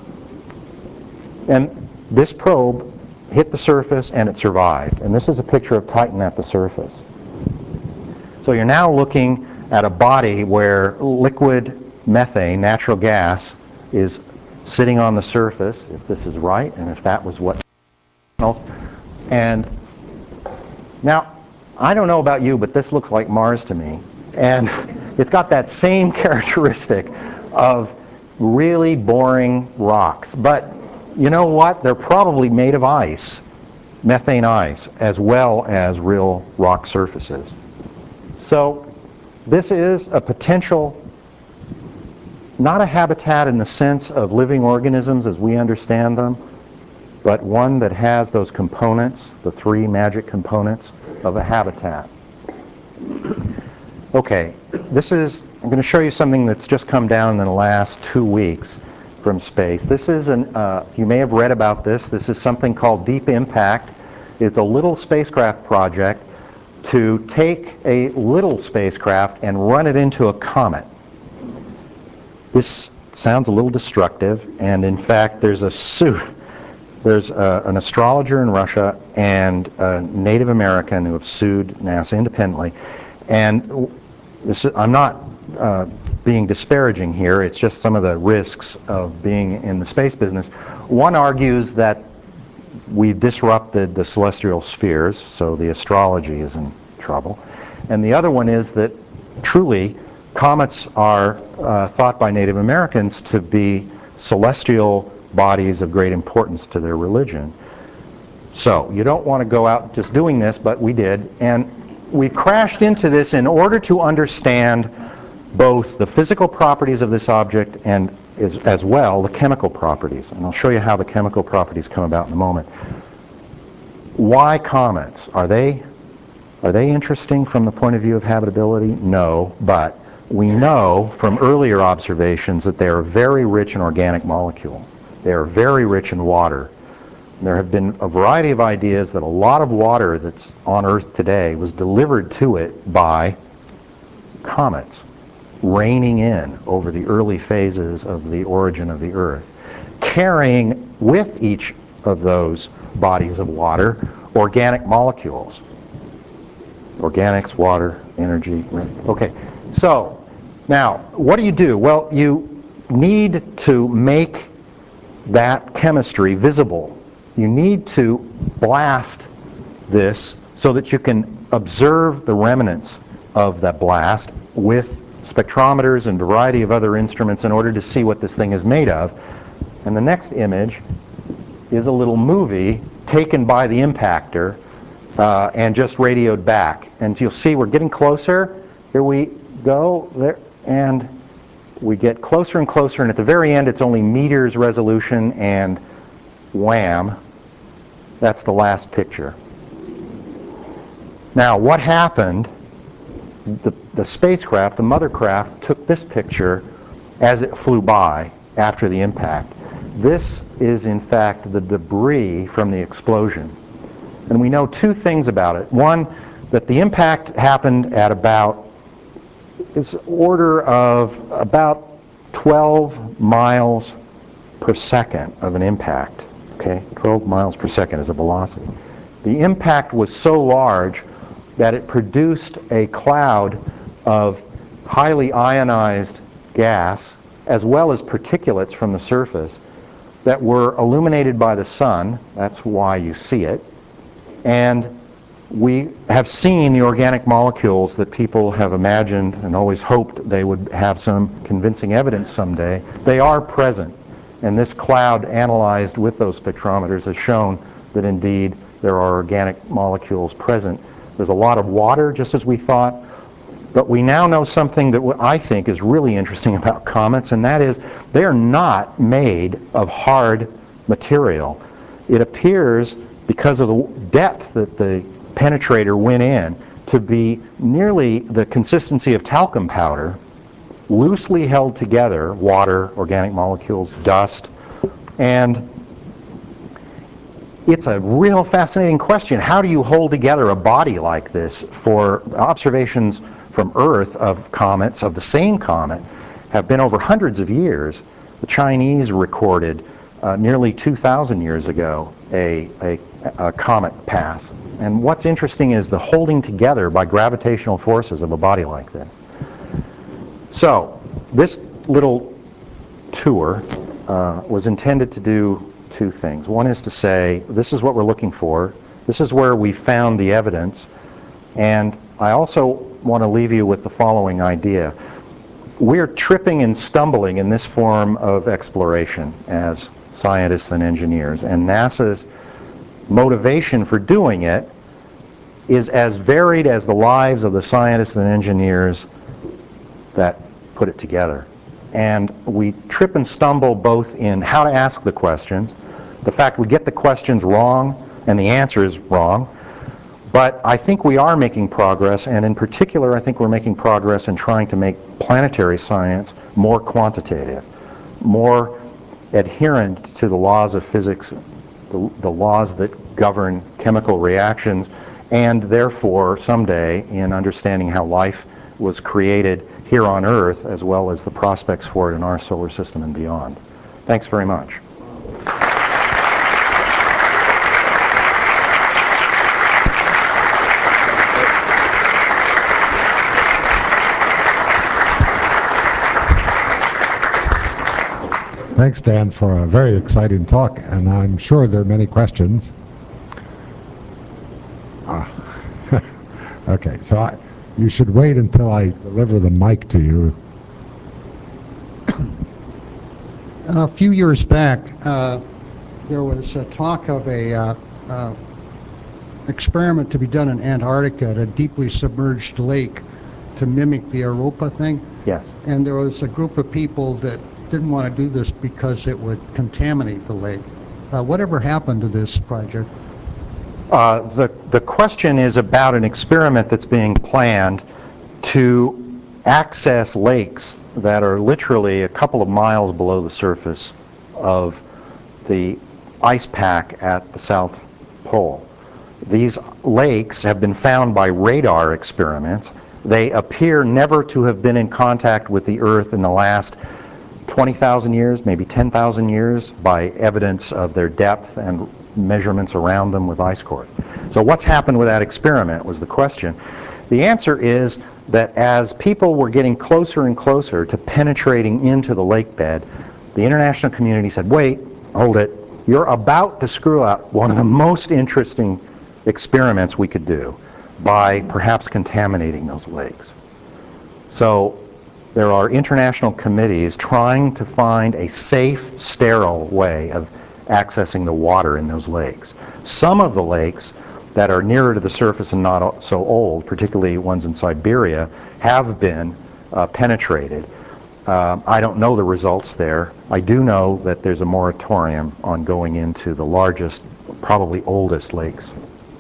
And this probe hit the surface and it survived. And this is a picture of Titan at the surface. So you're now looking at a body where liquid methane, natural gas, is sitting on the surface, if this is right, and if that was what. And now, I don't know about you, but this looks like Mars to me. And it's got that same characteristic of really boring rocks. But you know what? They're probably made of ice, methane ice, as well as real rock surfaces. So this is a potential, not a habitat in the sense of living organisms as we understand them, but one that has those components, the three magic components of a habitat. Okay, this is, I'm going to show you something that's just come down in the last two weeks from space. This is an, uh, you may have read about this, this is something called Deep Impact. It's a little spacecraft project to take a little spacecraft and run it into a comet. This sounds a little destructive, and in fact there's a suit. There's a, an astrologer in Russia and a Native American who have sued NASA independently. And this is, I'm not uh, being disparaging here, it's just some of the risks of being in the space business. One argues that we've disrupted the celestial spheres, so the astrology is in trouble. And the other one is that truly comets are uh, thought by Native Americans to be celestial bodies of great importance to their religion. So you don't want to go out just doing this, but we did. And we crashed into this in order to understand both the physical properties of this object and as, as well the chemical properties. And I'll show you how the chemical properties come about in a moment. Why comets? Are they, are they interesting from the point of view of habitability? No, but we know from earlier observations that they are very rich in organic molecules. They are very rich in water. There have been a variety of ideas that a lot of water that's on Earth today was delivered to it by comets raining in over the early phases of the origin of the Earth, carrying with each of those bodies of water organic molecules. Organics, water, energy. Okay, so now what do you do? Well, you need to make that chemistry visible. You need to blast this so that you can observe the remnants of that blast with spectrometers and a variety of other instruments in order to see what this thing is made of. And the next image is a little movie taken by the impactor uh, and just radioed back. And you'll see we're getting closer. Here we go. There, and we get closer and closer, and at the very end it's only meters resolution, and wham, that's the last picture. Now what happened, the, the spacecraft, the mothercraft, took this picture as it flew by after the impact. This is in fact the debris from the explosion. And we know two things about it. One, that the impact happened at about this order of about twelve miles per second of an impact. Okay, twelve miles per second is a velocity. The impact was so large that it produced a cloud of highly ionized gas as well as particulates from the surface that were illuminated by the sun. That's why you see it. And we have seen the organic molecules that people have imagined and always hoped they would have some convincing evidence someday. They are present. And this cloud analyzed with those spectrometers has shown that indeed there are organic molecules present. There's a lot of water, just as we thought. But we now know something that I think is really interesting about comets, and that is they are not made of hard material. It appears, because of the depth that the penetrator went in, to be nearly the consistency of talcum powder, loosely held together, water, organic molecules, dust, and it's a real fascinating question. How do you hold together a body like this? For observations from Earth of comets, of the same comet, have been over hundreds of years. The Chinese recorded uh, nearly two thousand years ago a, a, a comet path. And what's interesting is the holding together by gravitational forces of a body like this. So this little tour uh, was intended to do two things. One is to say, this is what we're looking for. This is where we found the evidence. And I also want to leave you with the following idea. We're tripping and stumbling in this form of exploration as scientists and engineers. And NASA's motivation for doing it is as varied as the lives of the scientists and engineers that put it together. And we trip and stumble both in how to ask the questions, the fact we get the questions wrong and the answer is wrong, but I think we are making progress, and in particular I think we're making progress in trying to make planetary science more quantitative, more adherent to the laws of physics, the, the laws that govern chemical reactions, and therefore someday in understanding how life was created here on Earth, as well as the prospects for it in our solar system and beyond. Thanks very much. Thanks, Dan, for a very exciting talk, and I'm sure there are many questions. Ah. Okay, so I, you should wait until I deliver the mic to you. A few years back, uh, there was a talk of a uh, uh, experiment to be done in Antarctica at a deeply submerged lake to mimic the Europa thing. Yes. And there was a group of people that didn't want to do this because it would contaminate the lake. Uh, whatever happened to this project? Uh, the, the question is about an experiment that's being planned to access lakes that are literally a couple of miles below the surface of the ice pack at the South Pole. These lakes have been found by radar experiments. They appear never to have been in contact with the Earth in the last twenty thousand years, maybe ten thousand years, by evidence of their depth and measurements around them with ice cores. So what's happened with that experiment was the question. The answer is that as people were getting closer and closer to penetrating into the lake bed, the international community said, wait, hold it, you're about to screw up one of the most interesting experiments we could do by perhaps contaminating those lakes. So there are international committees trying to find a safe, sterile way of accessing the water in those lakes. Some of the lakes that are nearer to the surface and not so old, particularly ones in Siberia, have been uh, penetrated. Uh, I don't know the results there. I do know that there's a moratorium on going into the largest, probably oldest lakes.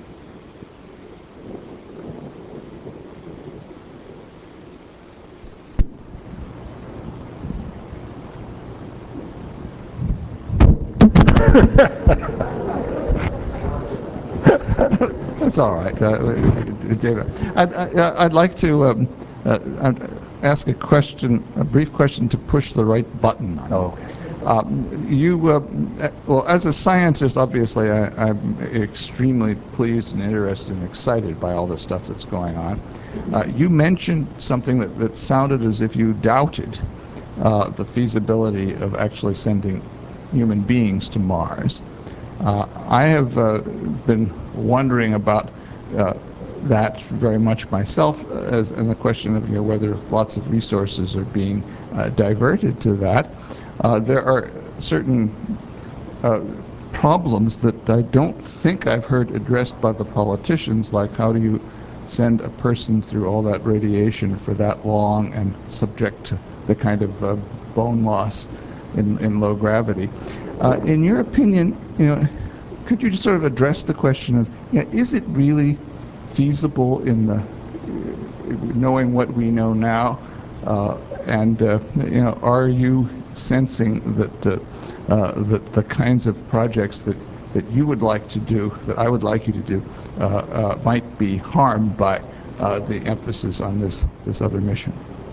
That's all right, uh, David. I'd, I, I'd like to um, uh, ask a question, a brief question to push the right button on. Oh, okay. Um, you, uh, well, as a scientist, obviously, I, I'm extremely pleased and interested and excited by all this stuff that's going on. Uh, you mentioned something that, that sounded as if you doubted uh, the feasibility of actually sending human beings to Mars. Uh, I have uh, been wondering about uh, that very much myself, as and the question of you know, whether lots of resources are being uh, diverted to that. Uh, there are certain uh, problems that I don't think I've heard addressed by the politicians, like how do you send a person through all that radiation for that long and subject to the kind of uh, bone loss in, in low gravity. Uh, in your opinion, you know, could you just sort of address the question of, you know, is it really feasible in the, knowing what we know now, uh, and uh, you know, are you sensing that uh, uh, that the kinds of projects that that you would like to do, that I would like you to do, uh, uh, might be harmed by uh, the emphasis on this this other mission?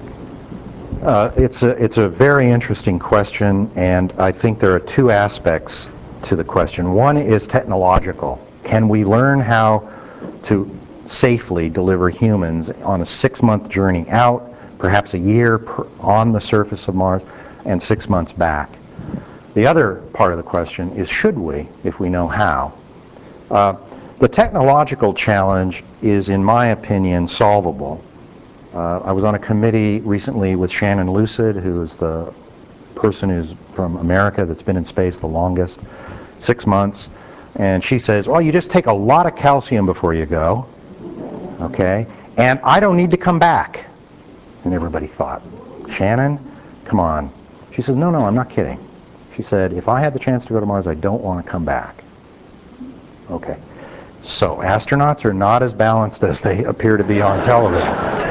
Uh, it's a it's a very interesting question, and I think there are two aspects to the question. One is technological. Can we learn how to safely deliver humans on a six-month journey out, perhaps a year per, on the surface of Mars, and six months back? The other part of the question is, should we, if we know how? Uh, the technological challenge is, in my opinion, solvable. Uh, I was on a committee recently with Shannon Lucid, who is the person who's from America that's been in space the longest, six months, and she says, well, you just take a lot of calcium before you go, okay, and I don't need to come back. And everybody thought, Shannon, come on. She says, no, no, I'm not kidding. She said, if I had the chance to go to Mars, I don't want to come back. Okay. So astronauts are not as balanced as they appear to be on television.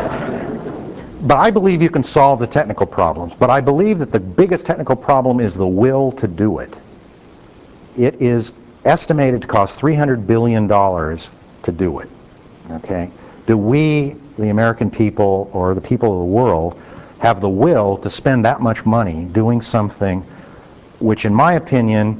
But I believe you can solve the technical problems. But I believe that the biggest technical problem is the will to do it. It is estimated to cost three hundred billion dollars to do it. Okay? Do we, the American people, or the people of the world, have the will to spend that much money doing something which, in my opinion,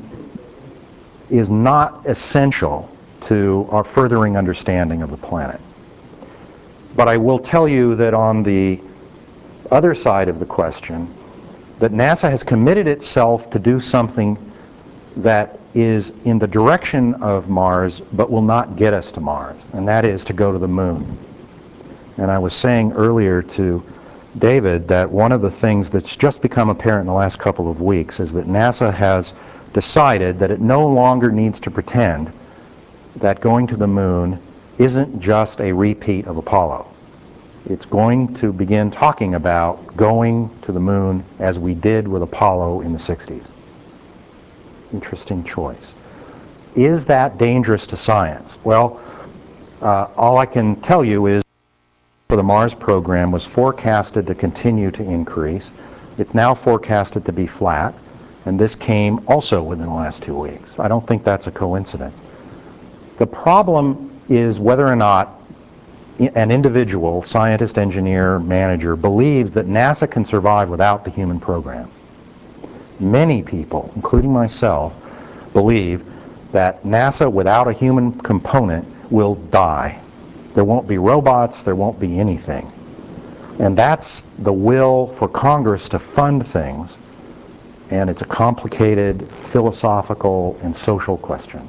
is not essential to our furthering understanding of the planet? But I will tell you that on the other side of the question, that NASA has committed itself to do something that is in the direction of Mars but will not get us to Mars, and that is to go to the moon. And I was saying earlier to David that one of the things that's just become apparent in the last couple of weeks is that NASA has decided that it no longer needs to pretend that going to the moon isn't just a repeat of Apollo. It's going to begin talking about going to the moon as we did with Apollo in the sixties. Interesting choice. Is that dangerous to science? Well, uh, all I can tell you is for the Mars program was forecasted to continue to increase. It's now forecasted to be flat, and this came also within the last two weeks. I don't think that's a coincidence. The problem is whether or not an individual, scientist, engineer, manager, believes that NASA can survive without the human program. Many people, including myself, believe that NASA without a human component will die. There won't be robots, there won't be anything. And that's the will for Congress to fund things, and it's a complicated philosophical and social question.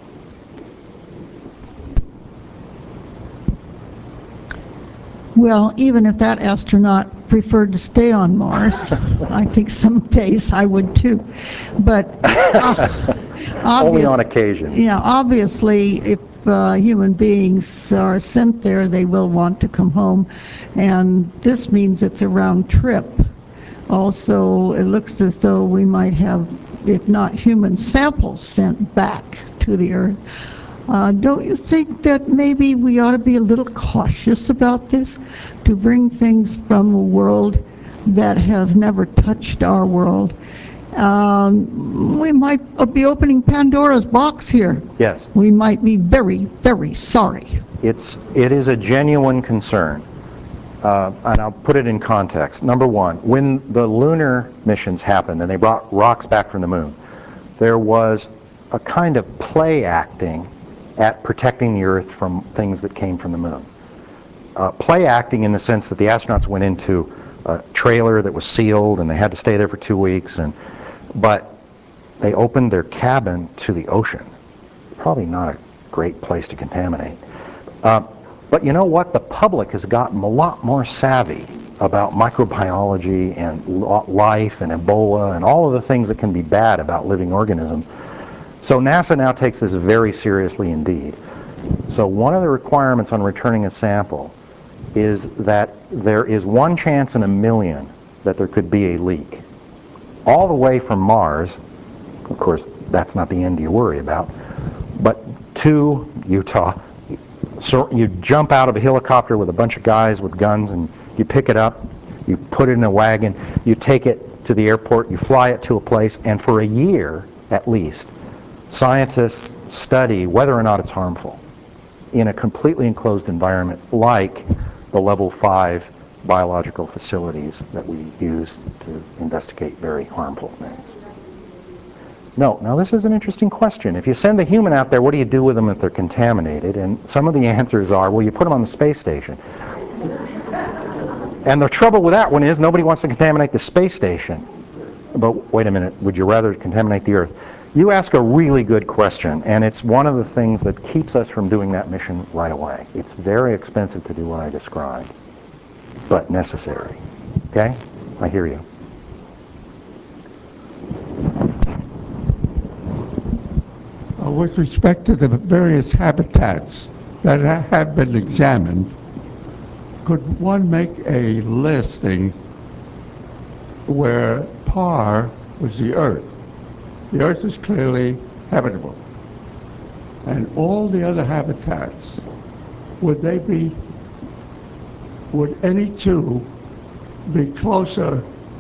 Well, even if that astronaut preferred to stay on Mars, I think some days I would too. But uh, only on occasion. Yeah, obviously, if uh, human beings are sent there, they will want to come home, and this means it's a round trip. Also, it looks as though we might have, if not human samples, sent back to the Earth. Uh, don't you think that maybe we ought to be a little cautious about this, to bring things from a world that has never touched our world? Um, we might be opening Pandora's box here. Yes. We might be very, very sorry. It's, it is a genuine concern. Uh, and I'll put it in context. Number one, when the lunar missions happened and they brought rocks back from the moon, there was a kind of play acting at protecting the Earth from things that came from the moon. Uh, play acting in the sense that the astronauts went into a trailer that was sealed and they had to stay there for two weeks. And, but they opened their cabin to the ocean. Probably not a great place to contaminate. Uh, but you know what? The public has gotten a lot more savvy about microbiology and life and Ebola and all of the things that can be bad about living organisms. So NASA now takes this very seriously indeed. So one of the requirements on returning a sample is that there is one chance in a million that there could be a leak. All the way from Mars, of course, that's not the end you worry about, but to Utah, so you jump out of a helicopter with a bunch of guys with guns and you pick it up, you put it in a wagon, you take it to the airport, you fly it to a place, and for a year at least, scientists study whether or not it's harmful in a completely enclosed environment like the level five biological facilities that we use to investigate very harmful things. No, now this is an interesting question. If you send the human out there, what do you do with them if they're contaminated? And some of the answers are, well, you put them on the space station. And the trouble with that one is nobody wants to contaminate the space station. But wait a minute, would you rather contaminate the Earth? You ask a really good question, and it's one of the things that keeps us from doing that mission right away. It's very expensive to do what I described, but necessary. Okay? I hear you. Uh, with respect to the various habitats that ha- have been examined, could one make a listing where par was the Earth? The Earth is clearly habitable. And all the other habitats, would they be, would any two be closer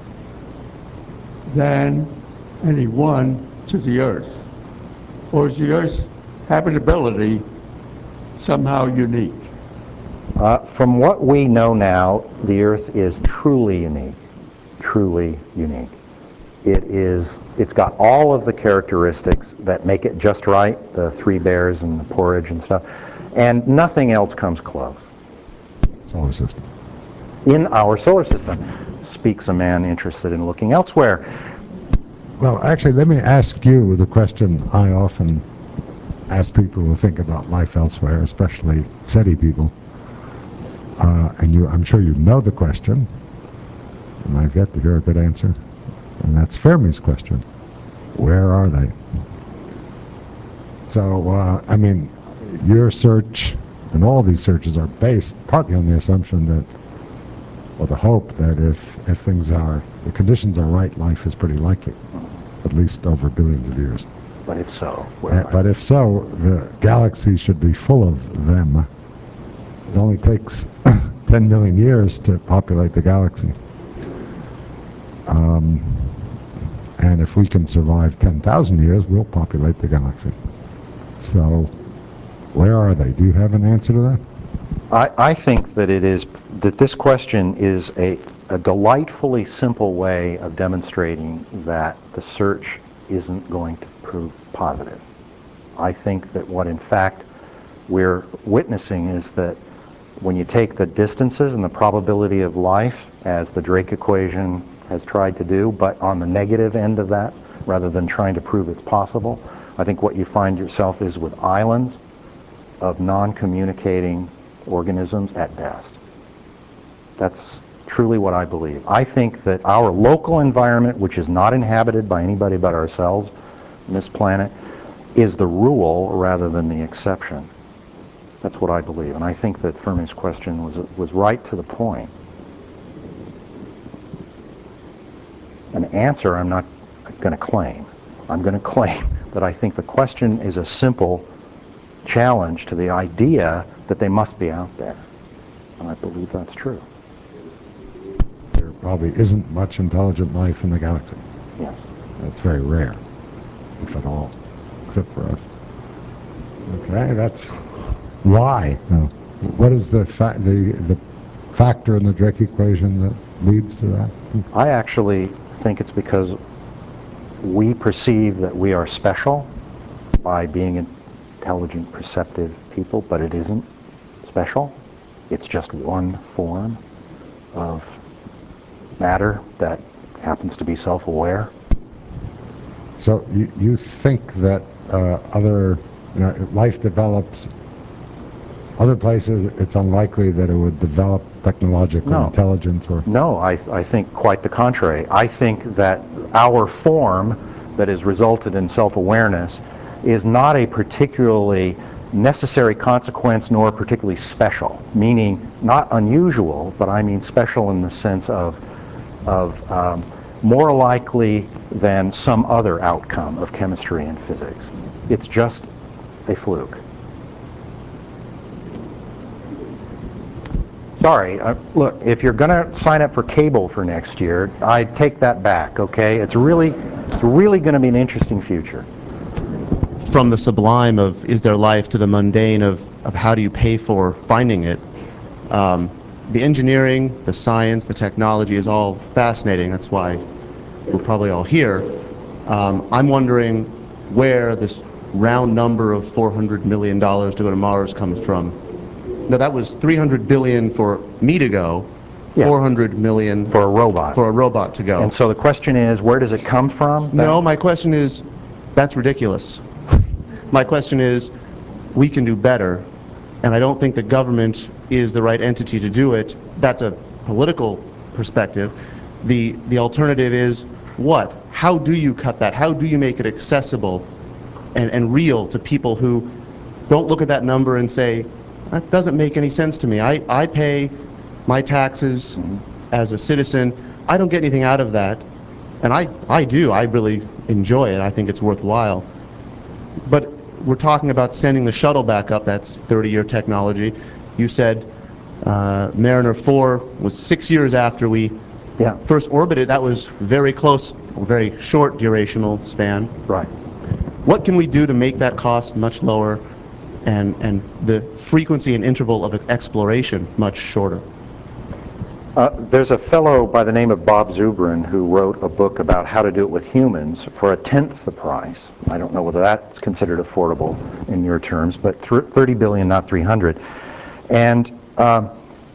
than any one to the Earth? Or is the Earth's habitability somehow unique? Uh, from what we know now, the Earth is truly unique, truly unique. It is, it's got all of the characteristics that make it just right, the three bears and the porridge and stuff, and nothing else comes close. Solar system. In our solar system, speaks a man interested in looking elsewhere. Well, actually, let me ask you the question I often ask people who think about life elsewhere, especially SETI people. Uh, and you, I'm sure you know the question, and I've yet to hear a good answer. And that's Fermi's question. Where are they? So, uh, I mean, your search and all these searches are based partly on the assumption that, or the hope that if, if things are, the conditions are right, life is pretty likely, at least over billions of years. But if so, where Uh, are but they? if so, the galaxy should be full of them. It only takes ten million years to populate the galaxy. Um, and if we can survive ten thousand years, we'll populate the galaxy. So, where are they? Do you have an answer to that? I, I think that it is, that this question is a, a delightfully simple way of demonstrating that the search isn't going to prove positive. I think that what in fact we're witnessing is that when you take the distances and the probability of life, as the Drake equation has tried to do, but on the negative end of that, rather than trying to prove it's possible, I think what you find yourself is with islands of non-communicating organisms at best. That's truly what I believe. I think that our local environment, which is not inhabited by anybody but ourselves on this planet, is the rule rather than the exception. That's what I believe. And I think that Fermi's question was, was right to the point. An answer I'm not going to claim. I'm going to claim that I think the question is a simple challenge to the idea that they must be out there. And I believe that's true. There probably isn't much intelligent life in the galaxy. Yes. It's very rare, if at all, except for us. Okay, that's why. Now, what is the, fa- the the factor in the Drake equation that leads to that? I actually think it's because we perceive that we are special by being intelligent, perceptive people, but it isn't special. It's just one form of matter that happens to be self-aware. So you, you think that uh, other, you know, if life develops other places, it's unlikely that it would develop technological No. intelligence or... No, I, I think quite the contrary. I think that our form that has resulted in self-awareness is not a particularly necessary consequence nor particularly special, meaning not unusual, but I mean special in the sense of, of um, more likely than some other outcome of chemistry and physics. It's just a fluke. Sorry, uh, look, if you're going to sign up for cable for next year, I take that back, okay? It's really, it's really going to be an interesting future. From the sublime of is there life to the mundane of, of how do you pay for finding it, um, the engineering, the science, the technology is all fascinating. That's why we're probably all here. Um, I'm wondering where this round number of four hundred million dollars to go to Mars comes from. No, that was three hundred billion dollars for me to go, Yeah. four hundred million dollars For a robot. for a robot to go. And so the question is, where does it come from? No, my question is, that's ridiculous. My question is, we can do better, and I don't think the government is the right entity to do it. That's a political perspective. The, the alternative is what? How do you cut that? How do you make it accessible and, and real to people who don't look at that number and say, that doesn't make any sense to me. I, I pay my taxes as a citizen. I don't get anything out of that. And I, I do. I really enjoy it. I think it's worthwhile. But we're talking about sending the shuttle back up. That's thirty-year technology. You said uh, Mariner four was six years after we Yeah, first orbited. That was very close, very short durational span. right. What can we do to make that cost much lower and, and the frequency and interval of exploration much shorter? Uh, there's a fellow by the name of Bob Zubrin who wrote a book about how to do it with humans for a tenth the price. I don't know whether that's considered affordable in your terms, but thirty billion, not three hundred. And um,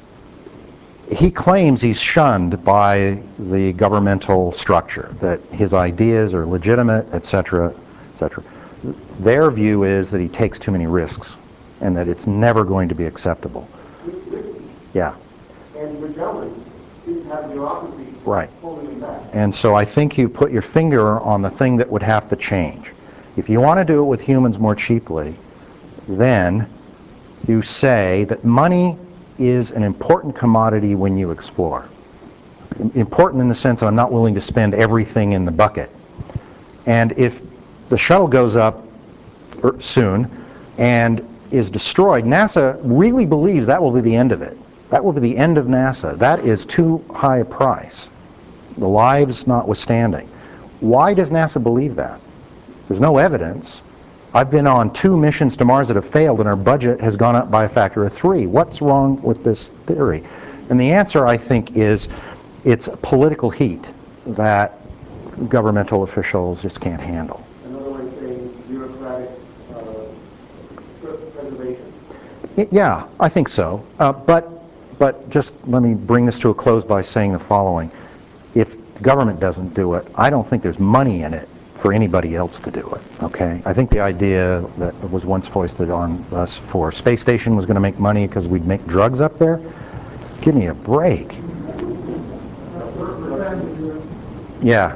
he claims he's shunned by the governmental structure, that his ideas are legitimate, et cetera, et cetera. Their view is that he takes too many risks and that it's never going to be acceptable. Yeah. And the government didn't have bureaucracy Right. holding them back. And so I think you put your finger on the thing that would have to change. If you want to do it with humans more cheaply, then you say that money is an important commodity when you explore. Important in the sense that I'm not willing to spend everything in the bucket. And if the shuttle goes up soon and is destroyed, NASA really believes that will be the end of it. That will be the end of NASA. That is too high a price, the lives notwithstanding. Why does NASA believe that? There's no evidence. I've been on two missions to Mars that have failed, and our budget has gone up by a factor of three. What's wrong with this theory? And the answer, I think, is it's political heat that governmental officials just can't handle. Another way of saying bureaucratic uh, preservation. Y- Yeah, I think so. Uh, but, but just let me bring this to a close by saying the following. If the government doesn't do it, I don't think there's money in it for anybody else to do it, okay? I think the idea that was once foisted on us for space station was going to make money because we'd make drugs up there. Give me a break. Yeah.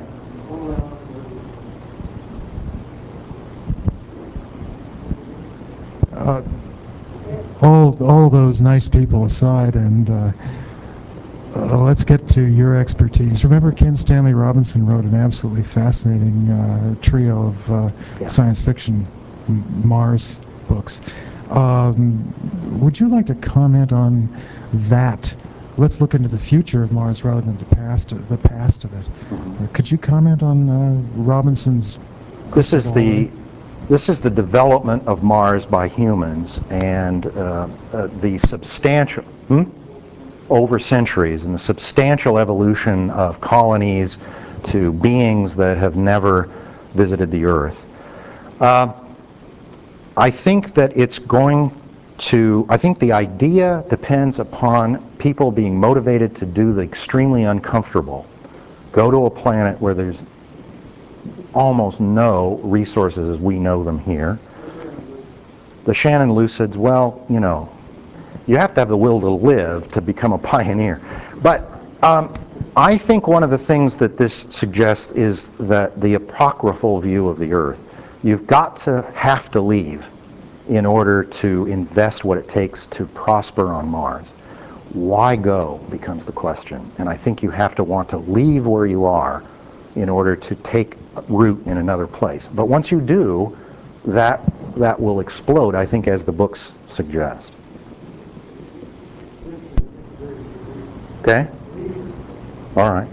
Uh, all, all those nice people aside, and uh, uh, let's get to your expertise. Remember, Kim Stanley Robinson wrote an absolutely fascinating uh, trio of uh, Yeah. science fiction Mars books. Um, would you like to comment on that? Let's look into the future of Mars rather than the past, the past of it. Uh, could you comment on uh, Robinson's? This is the this is the development of Mars by humans, and uh, uh, the substantial hmm? over centuries, and the substantial evolution of colonies to beings that have never visited the Earth. Uh, I think that it's going to, I think the idea depends upon people being motivated to do the extremely uncomfortable. Go to a planet where there's almost no resources as we know them here. The Shannon Lucids, well, you know, you have to have the will to live to become a pioneer. But um, I think one of the things that this suggests is that the apocryphal view of the Earth. You've got to have to leave in order to invest what it takes to prosper on Mars. Why go becomes the question. And I think you have to want to leave where you are in order to take root in another place. But once you do, that, that will explode, I think, as the books suggest. Okay? All right.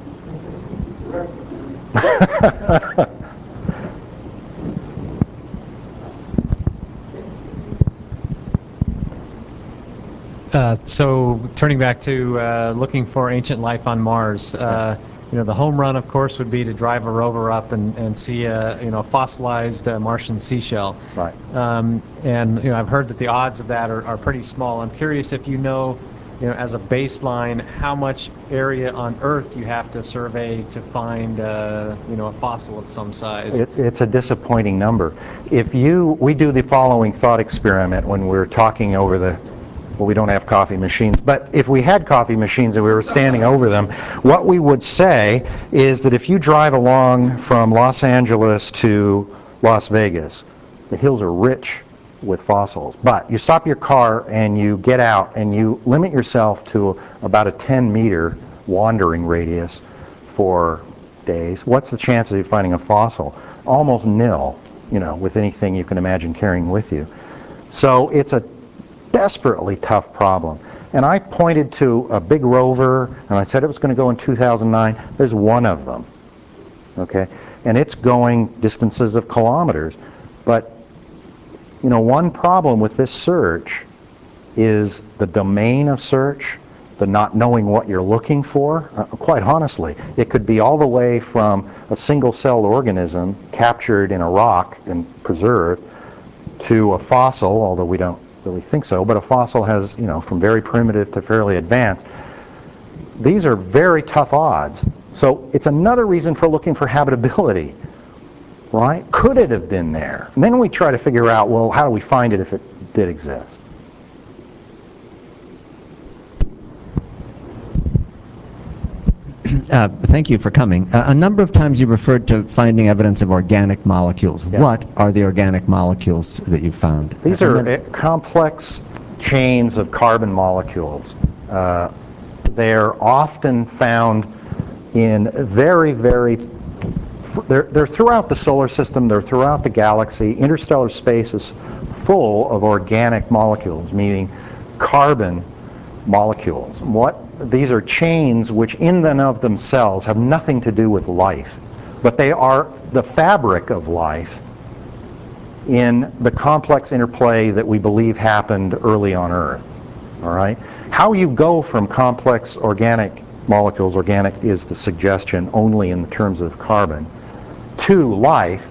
Uh, so turning back to uh, looking for ancient life on Mars, uh, you know, the home run, of course, would be to drive a rover up and, and see a, you know, fossilized uh, Martian seashell. Right. Um, and, you know, I've heard that the odds of that are, are pretty small. I'm curious if you know, you know, as a baseline, how much area on Earth you have to survey to find, uh, you know, a fossil of some size. It, it's a disappointing number. If you, we do the following thought experiment when we're talking over the, well, we don't have coffee machines, but if we had coffee machines and we were standing over them, what we would say is that if you drive along from Los Angeles to Las Vegas, the hills are rich with fossils. But you stop your car and you get out and you limit yourself to about a ten meter wandering radius for days. What's the chance of you finding a fossil? Almost nil, you know, with anything you can imagine carrying with you. So it's a desperately tough problem. And I pointed to a big rover, and I said it was going to go in two thousand nine. There's one of them, okay? And it's going distances of kilometers. But, you know, one problem with this search is the domain of search, the not knowing what you're looking for. Uh, quite honestly, it could be all the way from a single-celled organism captured in a rock and preserved to a fossil, although we don't really think so, but a fossil has, you know, from very primitive to fairly advanced. These are very tough odds. So it's another reason for looking for habitability, right? Could it have been there? And then we try to figure out, well, how do we find it if it did exist? Uh, thank you for coming. Uh, a number of times you referred to finding evidence of organic molecules. Yeah. What are the organic molecules that you found? These And are then- uh, complex chains of carbon molecules. Uh, they're often found in very, very, they're, they're throughout the solar system, they're throughout the galaxy. Interstellar space is full of organic molecules, meaning carbon molecules. What these are chains which in and of themselves have nothing to do with life, but they are the fabric of life in the complex interplay that we believe happened early on Earth. All right? How you go from complex organic molecules, organic is the suggestion only in the terms of carbon, to life,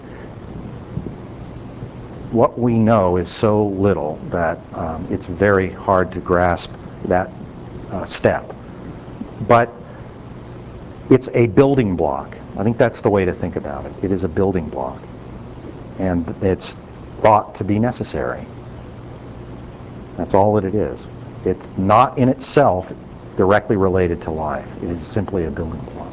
what we know is so little that um, it's very hard to grasp that uh, step. But it's a building block. I think that's the way to think about it. It is a building block. And it's thought to be necessary. That's all that it is. It's not in itself directly related to life. It is simply a building block.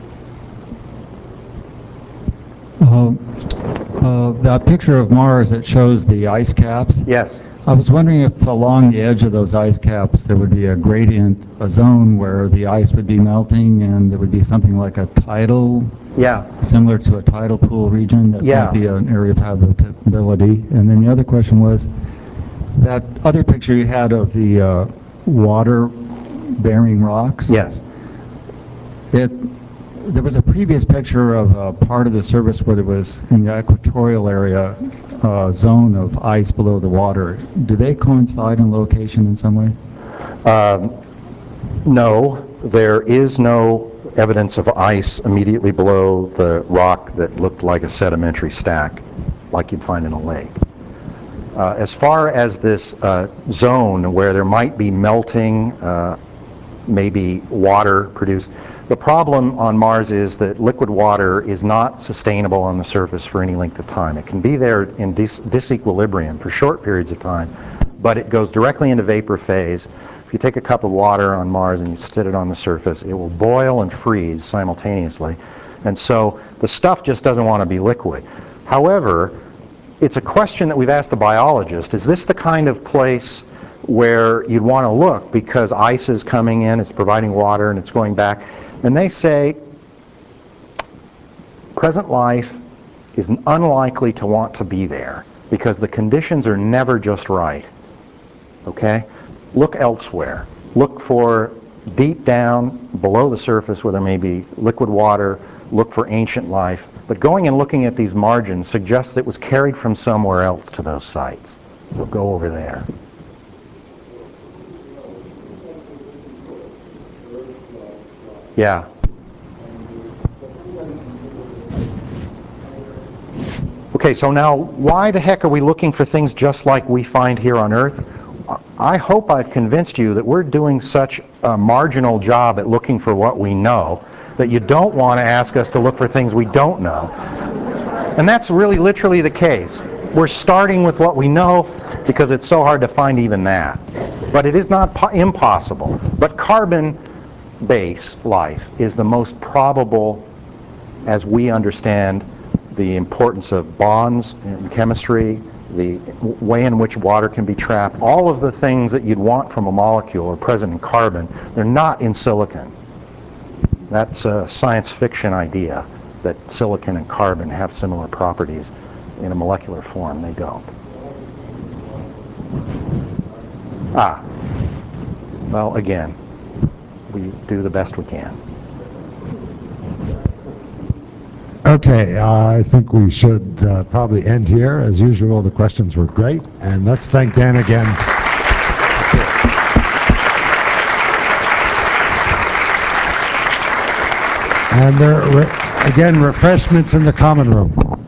Uh, uh, that picture of Mars that shows the ice caps. Yes. I was wondering if along the edge of those ice caps there would be a gradient, a zone where the ice would be melting and there would be something like a tidal, Yeah. similar to a tidal pool region that Yeah. might be an area of habitability. And then the other question was, that other picture you had of the uh, water-bearing rocks. Yes. It, there was a previous picture of a part of the surface where there was, in the equatorial area, a zone of ice below the water. Do they coincide in location in some way? Um, no, there is no evidence of ice immediately below the rock that looked like a sedimentary stack, like you'd find in a lake. Uh, as far as this uh, zone where there might be melting, uh, maybe water produced, The problem on Mars is that liquid water is not sustainable on the surface for any length of time. It can be there in dis disequilibrium for short periods of time, but it goes directly into vapor phase. If you take a cup of water on Mars and you set it on the surface, it will boil and freeze simultaneously. And so the stuff just doesn't want to be liquid. However, it's a question that we've asked the biologist. Is this the kind of place where you'd want to look because ice is coming in, it's providing water, and it's going back? And they say present life is unlikely to want to be there because the conditions are never just right. Okay? Look elsewhere. Look for deep down below the surface where there may be liquid water. Look for ancient life. But going and looking at these margins suggests it was carried from somewhere else to those sites. We'll go over there. Yeah. Okay, so now why the heck are we looking for things just like we find here on Earth? I hope I've convinced you that we're doing such a marginal job at looking for what we know that you don't want to ask us to look for things we don't know. And that's really literally the case. We're starting with what we know because it's so hard to find even that. But it is not po- impossible. But carbon-based life is the most probable as we understand the importance of bonds in chemistry, the way in which water can be trapped. All of the things that you'd want from a molecule are present in carbon. They're not in silicon. That's a science fiction idea that silicon and carbon have similar properties in a molecular form. They don't. Ah. Well, again, we do the best we can. Okay, uh, I think we should uh, probably end here. As usual, the questions were great, and let's thank Dan again. And there, again, refreshments in the common room.